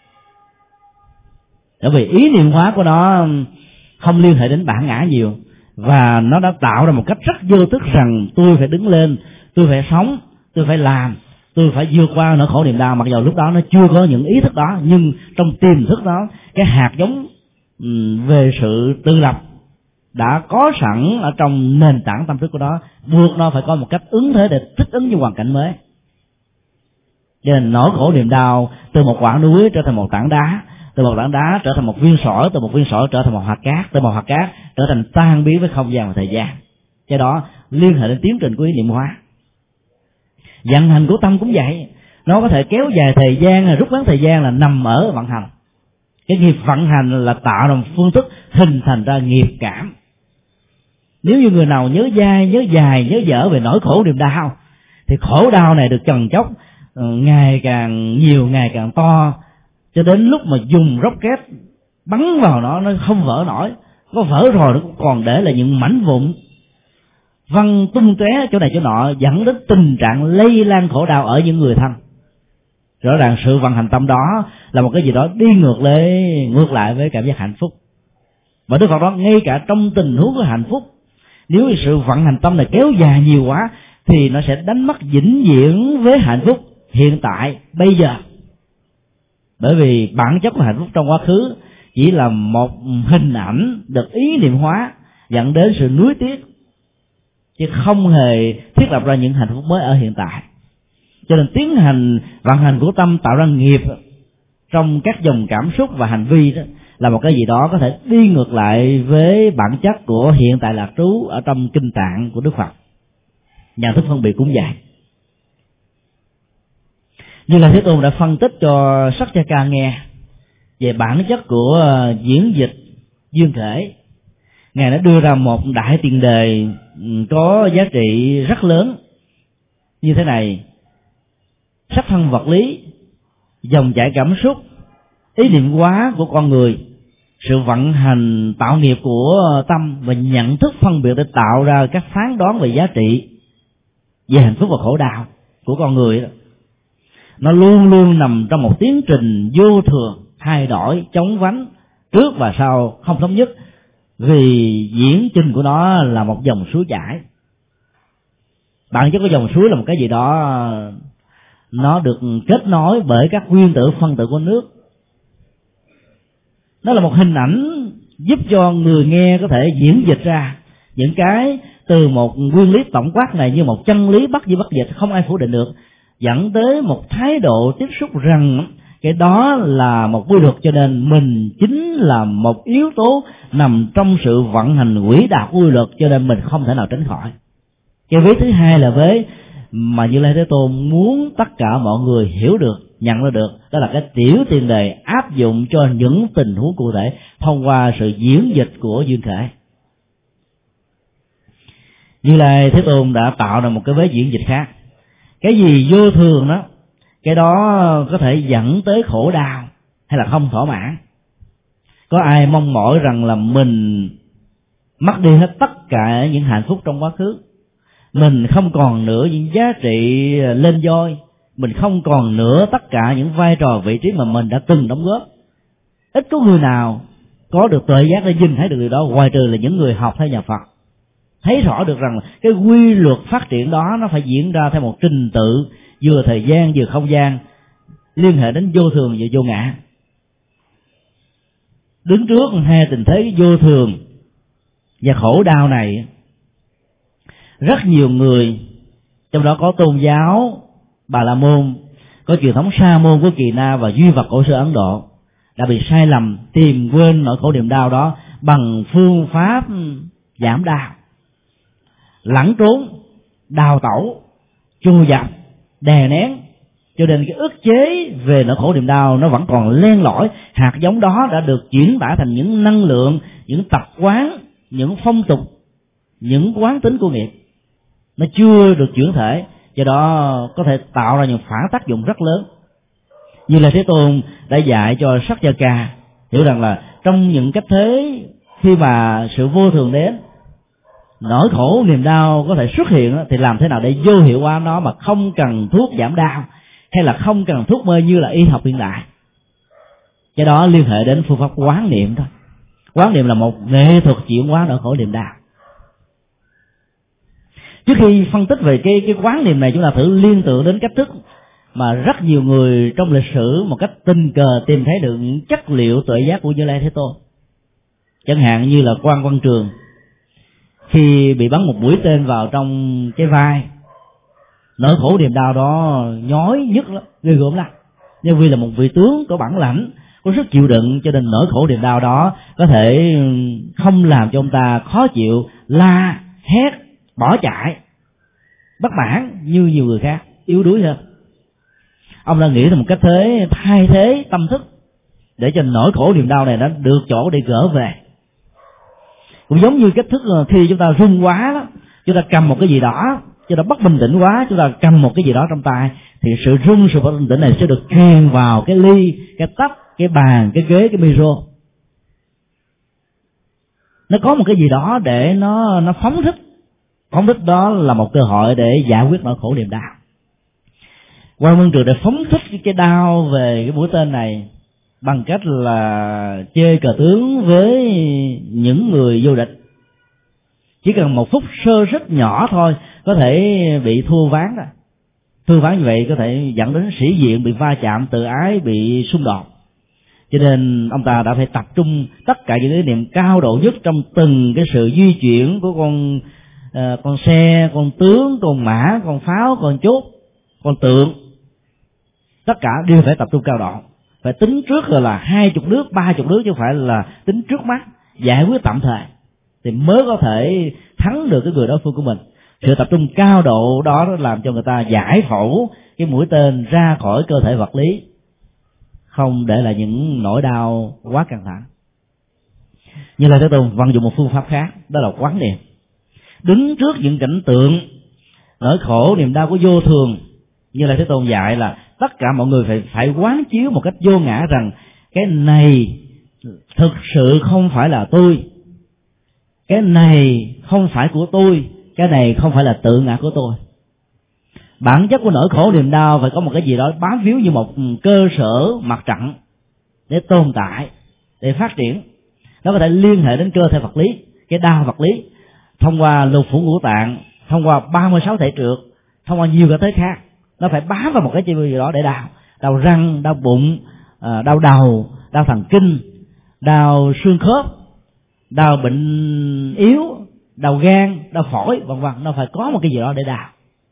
Bởi vì ý niệm hóa của nó không liên hệ đến bản ngã nhiều, và nó đã tạo ra một cách rất vô thức rằng tôi phải đứng lên, tôi phải sống, tôi phải làm, tôi phải vượt qua nỗi khổ niềm đau. Mặc dù lúc đó nó chưa có những ý thức đó, nhưng trong tiềm thức đó, cái hạt giống về sự tự lập đã có sẵn ở trong nền tảng tâm thức của nó, buộc nó phải có một cách ứng thế để thích ứng với hoàn cảnh mới. Cho nên nỗi khổ niềm đau từ một quả núi trở thành một tảng đá, từ một tảng đá trở thành một viên sỏi, từ một viên sỏi trở thành một hạt cát, từ một hạt cát trở thành tan biến với không gian và thời gian. Cái đó liên hệ đến tiến trình của ý niệm hóa. Vận hành của tâm cũng vậy, nó có thể kéo dài thời gian, rút ngắn thời gian là nằm ở vận hành. Cái nghiệp vận hành là tạo ra một phương thức hình thành ra nghiệp cảm. Nếu như người nào nhớ dai, nhớ dài, nhớ dở về nỗi khổ niềm đau, thì khổ đau này được chồng chốc ngày càng nhiều, ngày càng to, cho đến lúc mà dùng rocket bắn vào nó, nó không vỡ nổi. Có vỡ rồi nó cũng còn để là những mảnh vụn văng tung tóe chỗ này chỗ nọ, dẫn đến tình trạng lây lan khổ đau ở những người thân. Rõ ràng sự vận hành tâm đó là một cái gì đó đi ngược lại, ngược lại với cảm giác hạnh phúc. Và Đức Phật đó, ngay cả trong tình huống của hạnh phúc, nếu sự vận hành tâm này kéo dài nhiều quá thì nó sẽ đánh mất vĩnh viễn với hạnh phúc hiện tại bây giờ. Bởi vì bản chất của hạnh phúc trong quá khứ chỉ là một hình ảnh được ý niệm hóa dẫn đến sự nuối tiếc, chứ không hề thiết lập ra những hạnh phúc mới ở hiện tại. Cho nên tiến hành vận hành của tâm tạo ra nghiệp trong các dòng cảm xúc và hành vi đó là một cái gì đó có thể đi ngược lại với bản chất của hiện tại lạc trú ở trong kinh tạng của Đức Phật. Nhận thức phân biệt cũng vậy. Như là Thế Tôn đã phân tích cho Satyaka nghe về bản chất của diễn dịch duyên khởi. Ngài đã đưa ra một đại tiền đề có giá trị rất lớn như thế này: sắc thân vật lý, dòng chảy cảm xúc, ý niệm hóa của con người, sự vận hành tạo nghiệp của tâm và nhận thức phân biệt để tạo ra các phán đoán về giá trị, về hạnh phúc và khổ đau của con người đó. Nó luôn luôn nằm trong một tiến trình vô thường, thay đổi, chóng vánh, trước và sau không thống nhất, vì diễn trình của nó là một dòng suối chảy. Bản chất của dòng suối là một cái gì đó nó được kết nối bởi các nguyên tử phân tử của nước. Nó là một hình ảnh giúp cho người nghe có thể diễn dịch ra những cái từ một nguyên lý tổng quát này như một chân lý bất di bất dịch, không ai phủ định được, dẫn tới một thái độ tiếp xúc rằng cái đó là một quy luật, cho nên mình chính là một yếu tố nằm trong sự vận hành quỹ đạo quy luật, cho nên mình không thể nào tránh khỏi. Cái vế thứ hai là vế mà Như Lai Thế Tôn muốn tất cả mọi người hiểu được, nhận ra được, đó là cái tiểu tiền đề áp dụng cho những tình huống cụ thể thông qua sự diễn dịch của duyên khởi. Như Lai Thế Tôn đã tạo ra một cái vế diễn dịch khác. Cái gì vô thường đó, cái đó có thể dẫn tới khổ đau hay là không thỏa mãn. Có ai mong mỏi rằng là mình mất đi hết tất cả những hạnh phúc trong quá khứ, mình không còn nữa những giá trị lên voi, mình không còn nữa tất cả những vai trò vị trí mà mình đã từng đóng góp? Ít có người nào có được tuệ giác để nhìn thấy được điều đó, ngoài trừ là những người học theo nhà Phật, thấy rõ được rằng cái quy luật phát triển đó nó phải diễn ra theo một trình tự vừa thời gian vừa không gian, liên hệ đến vô thường và vô ngã. Đứng trước hai tình thế vô thường và khổ đau này, rất nhiều người, trong đó có tôn giáo Bà La Môn, có truyền thống Sa môn của Kỳ Na và Duy Vật cổ xưa Ấn Độ, đã bị sai lầm tìm quên nỗi khổ niềm đau đó bằng phương pháp giảm đau, lẩn trốn, đào tẩu, trù dập, đè nén, cho nên cái ức chế về nỗi khổ niềm đau nó vẫn còn len lỏi. Hạt giống đó đã được chuyển tải thành những năng lượng, những tập quán, những phong tục, những quán tính của nghiệp, nó chưa được chuyển thể, do đó có thể tạo ra những phản tác dụng rất lớn. Như là Thế Tôn đã dạy cho Satyaka hiểu rằng là trong những cách thế khi mà sự vô thường đến, nỗi khổ niềm đau có thể xuất hiện, thì làm thế nào để vô hiệu hóa nó mà không cần thuốc giảm đau hay là không cần thuốc mê như là y học hiện đại. Cái đó liên hệ đến phương pháp quán niệm thôi. Quán niệm là một nghệ thuật chuyển hóa nỗi khổ niềm đau. Trước khi phân tích về cái cái quán niệm này, chúng ta thử liên tưởng đến cách thức mà rất nhiều người trong lịch sử một cách tình cờ tìm thấy được những chất liệu tuệ giác của Như Lai Thế Tôn. Chẳng hạn như là Quan Văn Trường, khi bị bắn một mũi tên vào trong cái vai, nỗi khổ niềm đau đó nhói nhức lắm, ghê gớm lắm. Nhưng vì là một vị tướng có bản lãnh, có sức chịu đựng, cho nên nỗi khổ niềm đau đó có thể không làm cho ông ta khó chịu, la, hét, bỏ chạy, bất mãn như nhiều người khác, yếu đuối hơn. Ông đã nghĩ ra một cách thế thay thế tâm thức để cho nỗi khổ niềm đau này nó được chỗ để gỡ về. Cũng giống như cách thức khi chúng ta run quá đó, chúng ta cầm một cái gì đó, chúng ta bất bình tĩnh quá, chúng ta cầm một cái gì đó trong tay, thì sự run, sự bất bình tĩnh này sẽ được truyền vào cái ly, cái tách, cái bàn, cái ghế, cái micro. Nó có một cái gì đó để nó nó phóng thích. Phóng thích đó là một cơ hội để giải quyết nỗi khổ niềm đau. Quan Văn Trường đã phóng thích cái, cái đau về cái mũi tên này bằng cách là chơi cờ tướng với những người vô địch. Chỉ cần một phút sơ suất nhỏ thôi có thể bị thua ván rồi. Thua ván như vậy có thể dẫn đến sĩ diện, bị va chạm, tự ái, bị xung đột. Cho nên ông ta đã phải tập trung tất cả những ý niệm cao độ nhất trong từng cái sự di chuyển của con uh, con xe, con tướng, con mã, con pháo, con chốt, con tượng. Tất cả đều phải tập trung cao độ. Phải tính trước rồi là hai chục nước, ba chục nước, chứ không phải là tính trước mắt, giải quyết tạm thời, thì mới có thể thắng được cái người đối phương của mình. Sự tập trung cao độ đó nó làm cho người ta giải phẫu cái mũi tên ra khỏi cơ thể vật lý, không để lại những nỗi đau quá căng thẳng. Như là Thế Tôn vận dụng một phương pháp khác, đó là quán niệm. Đứng trước những cảnh tượng nỗi khổ niềm đau của vô thường, như là Thế Tôn dạy là tất cả mọi người phải phải quán chiếu một cách vô ngã rằng cái này thực sự không phải là tôi, cái này không phải của tôi, cái này không phải là tự ngã của tôi. Bản chất của nỗi khổ niềm đau phải có một cái gì đó bám víu như một cơ sở mặt trận để tồn tại, để phát triển. Nó có thể liên hệ đến cơ thể vật lý, cái đau vật lý, thông qua lục phủ ngũ tạng, thông qua ba mươi sáu thể trượt, thông qua nhiều cái thế khác. Nó phải bám vào một cái gì đó để đau. Đau răng, đau bụng, đau đầu, đau thần kinh, đau xương khớp, đau bệnh yếu, đau gan, đau phổi, vân vân. Nó phải có một cái gì đó để đau.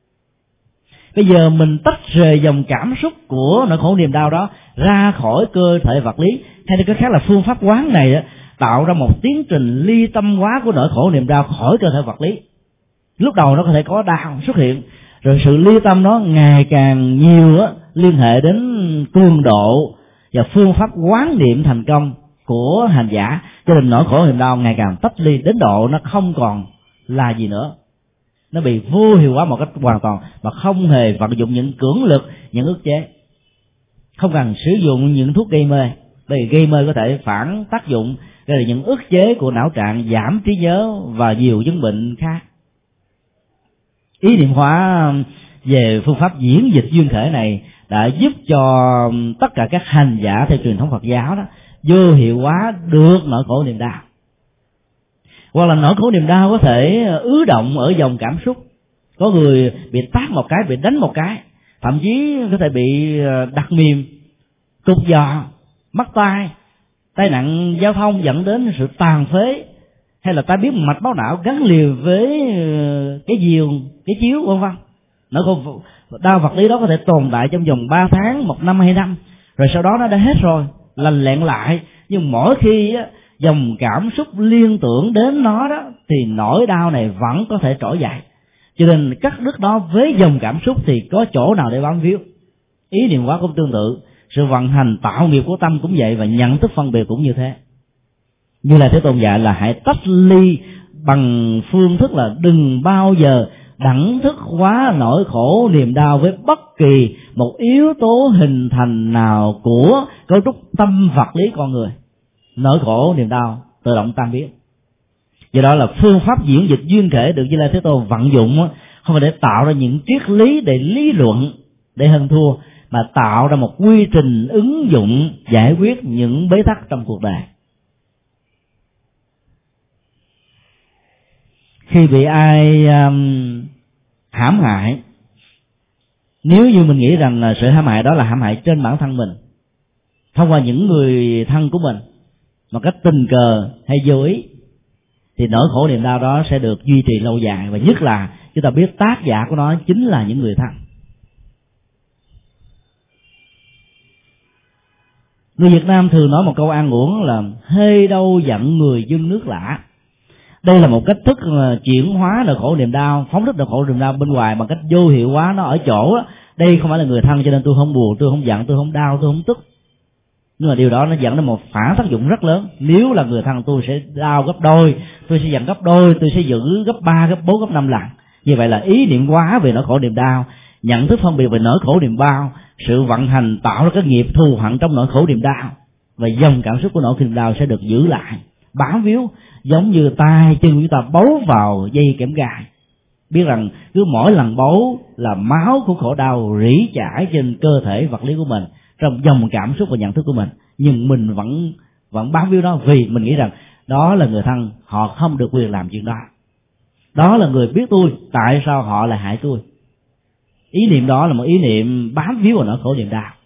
Bây giờ mình tách rời dòng cảm xúc của nỗi khổ niềm đau đó ra khỏi cơ thể vật lý, hay cái khác là phương pháp quán này đó, tạo ra một tiến trình ly tâm hóa của nỗi khổ niềm đau khỏi cơ thể vật lý. Lúc đầu nó có thể có đau xuất hiện, rồi sự ly tâm nó ngày càng nhiều á, liên hệ đến cường độ và phương pháp quán niệm thành công của hành giả, cho nên nỗi khổ niềm đau ngày càng tách ly đến độ nó không còn là gì nữa, nó bị vô hiệu hóa một cách hoàn toàn mà không hề vận dụng những cưỡng lực, những ức chế. Không cần sử dụng những thuốc gây mê, bởi vì gây mê có thể phản tác dụng gây ra những ức chế của não trạng, giảm trí nhớ và nhiều chứng bệnh khác. Ý niệm hóa về phương pháp diễn dịch duyên khởi này đã giúp cho tất cả các hành giả theo truyền thống Phật giáo đó vô hiệu hóa được nỗi khổ niềm đau. Hoặc là nỗi khổ niềm đau có thể ứ động ở dòng cảm xúc. Có người bị tát một cái, bị đánh một cái, thậm chí có thể bị đặt mềm, cục giò, mắc tai, tai nạn giao thông dẫn đến sự tàn phế, hay là tai biến mạch máu não gắn liền với cái diều, cái chiếu, vân vân. Nỗi khổ đau vật lý đó có thể tồn tại trong vòng ba tháng, một năm, hai năm, rồi sau đó nó đã hết rồi, lành lẹn lại. Nhưng mỗi khi á, dòng cảm xúc liên tưởng đến nó đó, thì nỗi đau này vẫn có thể trỗi dậy. Cho nên cắt đứt nó với dòng cảm xúc thì có chỗ nào để bám víu. Ý niệm hóa cũng tương tự, sự vận hành tạo nghiệp của tâm cũng vậy, và nhận thức phân biệt cũng như thế. Như là Thế Tôn dạy là hãy tách ly bằng phương thức là đừng bao giờ đẳng thức hóa nỗi khổ niềm đau với bất kỳ một yếu tố hình thành nào của cấu trúc tâm vật lý con người. Nỗi khổ niềm đau tự động tan biến. Do đó là phương pháp diễn dịch duyên khể được Như Lai Thế Tôn vận dụng không phải để tạo ra những triết lý để lý luận để hơn thua, mà tạo ra một quy trình ứng dụng giải quyết những bế tắc trong cuộc đời. Khi bị ai um, hãm hại, nếu như mình nghĩ rằng là sự hãm hại đó là hãm hại trên bản thân mình, thông qua những người thân của mình, một cách tình cờ hay vô ý, thì nỗi khổ niềm đau đó sẽ được duy trì lâu dài, và nhất là chúng ta biết tác giả của nó chính là những người thân. Người Việt Nam thường nói một câu an uổng là hê đâu giận người dân nước lạ. Đây là một cách thức chuyển hóa nỗi khổ niềm đau, phóng thích nỗi khổ niềm đau bên ngoài bằng cách vô hiệu hóa nó ở chỗ đó. Đây không phải là người thân cho nên tôi không buồn, tôi không giận, tôi không đau, tôi không tức. Nhưng mà điều đó nó dẫn đến một phản tác dụng rất lớn. Nếu là người thân tôi sẽ đau gấp đôi, tôi sẽ giận gấp đôi, tôi sẽ giữ gấp ba, gấp bốn, gấp năm lần. Như vậy là ý niệm hóa về nỗi khổ niềm đau, nhận thức phân biệt về nỗi khổ niềm đau, sự vận hành tạo ra các nghiệp thù hận trong nỗi khổ niềm đau, và dòng cảm xúc của nỗi khổ niềm đau sẽ được giữ lại, bám víu, giống như tay chân chúng ta bấu vào dây kẽm gai. Biết rằng cứ mỗi lần bấu là máu của khổ đau rỉ chảy trên cơ thể vật lý của mình, trong dòng cảm xúc và nhận thức của mình, nhưng mình vẫn vẫn bám víu đó, vì mình nghĩ rằng đó là người thân, họ không được quyền làm chuyện đó. Đó là người biết tôi, tại sao họ lại hại tôi? Ý niệm đó là một ý niệm bám víu vào nỗi khổ niềm đau.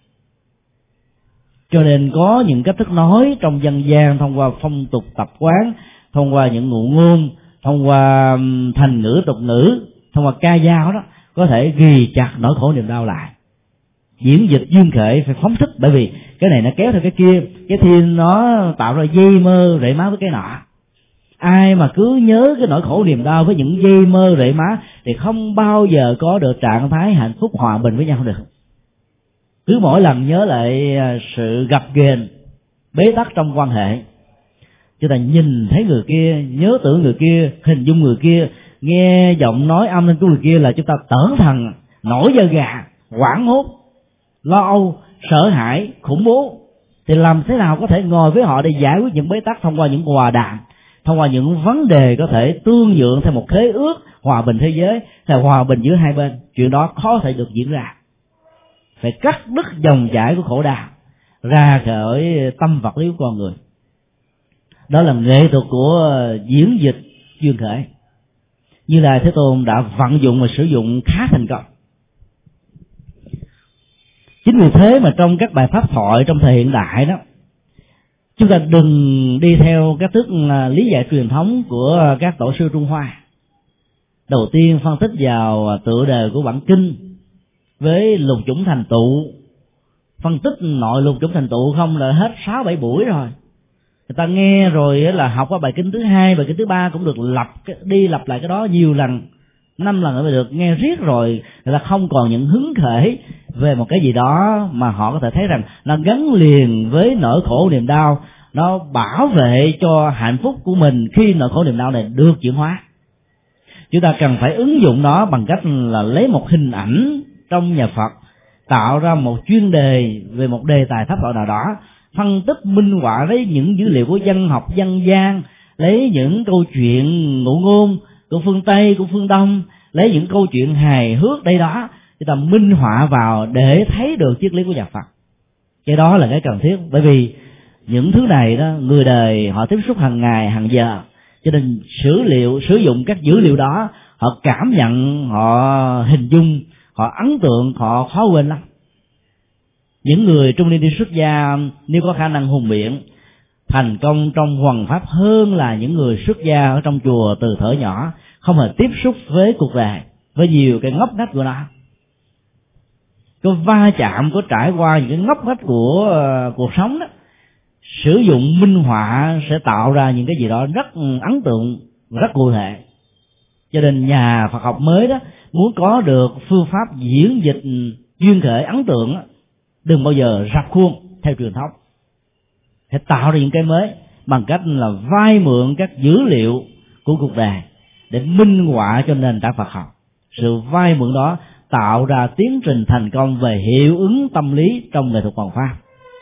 Cho nên có những cách thức nói trong dân gian, thông qua phong tục tập quán, thông qua những ngụ ngôn, thông qua thành ngữ tục ngữ, thông qua ca dao đó, có thể ghi chặt nỗi khổ niềm đau lại. Diễn dịch duyên khởi phải phóng thích, bởi vì cái này nó kéo theo cái kia, cái thiên nó tạo ra dây mơ rễ má với cái nọ. Ai mà cứ nhớ cái nỗi khổ niềm đau với những dây mơ rễ má thì không bao giờ có được trạng thái hạnh phúc hòa bình với nhau được. Cứ mỗi lần nhớ lại sự gặp ghềnh, bế tắc trong quan hệ, chúng ta nhìn thấy người kia, nhớ tưởng người kia, hình dung người kia, nghe giọng nói âm thanh của người kia là chúng ta tởn thần, nổi da gà, hoảng hốt, lo âu, sợ hãi, khủng bố. Thì làm thế nào có thể ngồi với họ để giải quyết những bế tắc thông qua những hòa đàm, thông qua những vấn đề có thể tương nhượng theo một khế ước hòa bình thế giới, theo hòa bình giữa hai bên? Chuyện đó khó thể được diễn ra. Phải cắt đứt dòng chảy của khổ đau ra khỏi tâm vật lý của con người. Đó là nghệ thuật của diễn dịch duyên khởi. Như là Thế Tôn đã vận dụng và sử dụng khá thành công. Chính vì thế mà trong các bài pháp thoại trong thời hiện đại đó, chúng ta đừng đi theo các thức lý giải truyền thống của các tổ sư Trung Hoa. Đầu tiên phân tích vào tựa đề của bản kinh với lục chủng thành tựu, phân tích nội lục chủng thành tựu không là hết sáu bảy buổi rồi. Người ta nghe rồi là học qua bài kinh thứ hai, bài kinh thứ ba cũng được lặp đi lặp lại cái đó nhiều lần, năm lần mới được nghe riết rồi, người ta không còn những hứng khởi về một cái gì đó mà họ có thể thấy rằng nó gắn liền với nỗi khổ niềm đau, nó bảo vệ cho hạnh phúc của mình khi nỗi khổ niềm đau này được chuyển hóa. Chúng ta cần phải ứng dụng nó bằng cách là lấy một hình ảnh trong nhà Phật, tạo ra một chuyên đề về một đề tài pháp thoại nào đó, phân tích minh họa lấy những dữ liệu của dân học dân gian, lấy những câu chuyện ngụ ngôn của phương Tây, của phương Đông, lấy những câu chuyện hài hước đây đó, chúng ta minh họa vào để thấy được triết lý của nhà Phật. Cái đó là cái cần thiết, bởi vì những thứ này đó người đời họ tiếp xúc hàng ngày hàng giờ, cho nên sử liệu sử dụng các dữ liệu đó, họ cảm nhận, họ hình dung, họ ấn tượng, họ khó quên lắm. Những người trung niên đi xuất gia nếu có khả năng hùng biện, thành công trong hoằng pháp hơn là những người xuất gia ở trong chùa từ thuở nhỏ, không hề tiếp xúc với cuộc đời, với nhiều cái ngóc ngách của nó. Có va chạm, có trải qua những cái ngóc ngách của uh, cuộc sống đó, sử dụng minh họa sẽ tạo ra những cái gì đó rất ấn tượng, rất cụ thể. Cho nên nhà Phật học mới đó muốn có được phương pháp diễn dịch duyên khởi ấn tượng đó, đừng bao giờ rập khuôn theo truyền thống, hãy tạo ra những cái mới bằng cách là vay mượn các dữ liệu của cuộc đời để minh họa cho nền tảng Phật học. Sự vay mượn đó tạo ra tiến trình thành công về hiệu ứng tâm lý trong nghệ thuật hoàn pháp.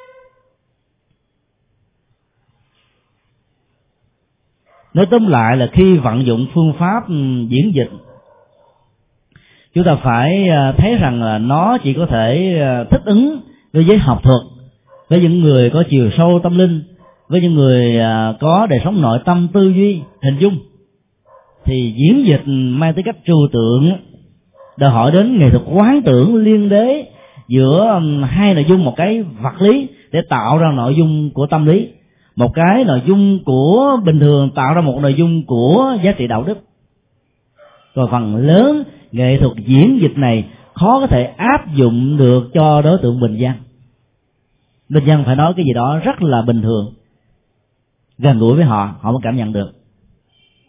Nói tóm lại là khi vận dụng phương pháp diễn dịch, chúng ta phải thấy rằng là nó chỉ có thể thích ứng với giới học thuật, với những người có chiều sâu tâm linh, với những người có đời sống nội tâm tư duy hình dung. Thì diễn dịch mang tới cách trừu tượng, đòi hỏi đến nghệ thuật quán tưởng liên đế giữa hai nội dung, một cái vật lý để tạo ra nội dung của tâm lý, một cái nội dung của bình thường tạo ra một nội dung của giá trị đạo đức. Rồi phần lớn nghệ thuật diễn dịch này khó có thể áp dụng được cho đối tượng bình dân. Bình dân phải nói cái gì đó rất là bình thường, gần gũi với họ, họ mới cảm nhận được.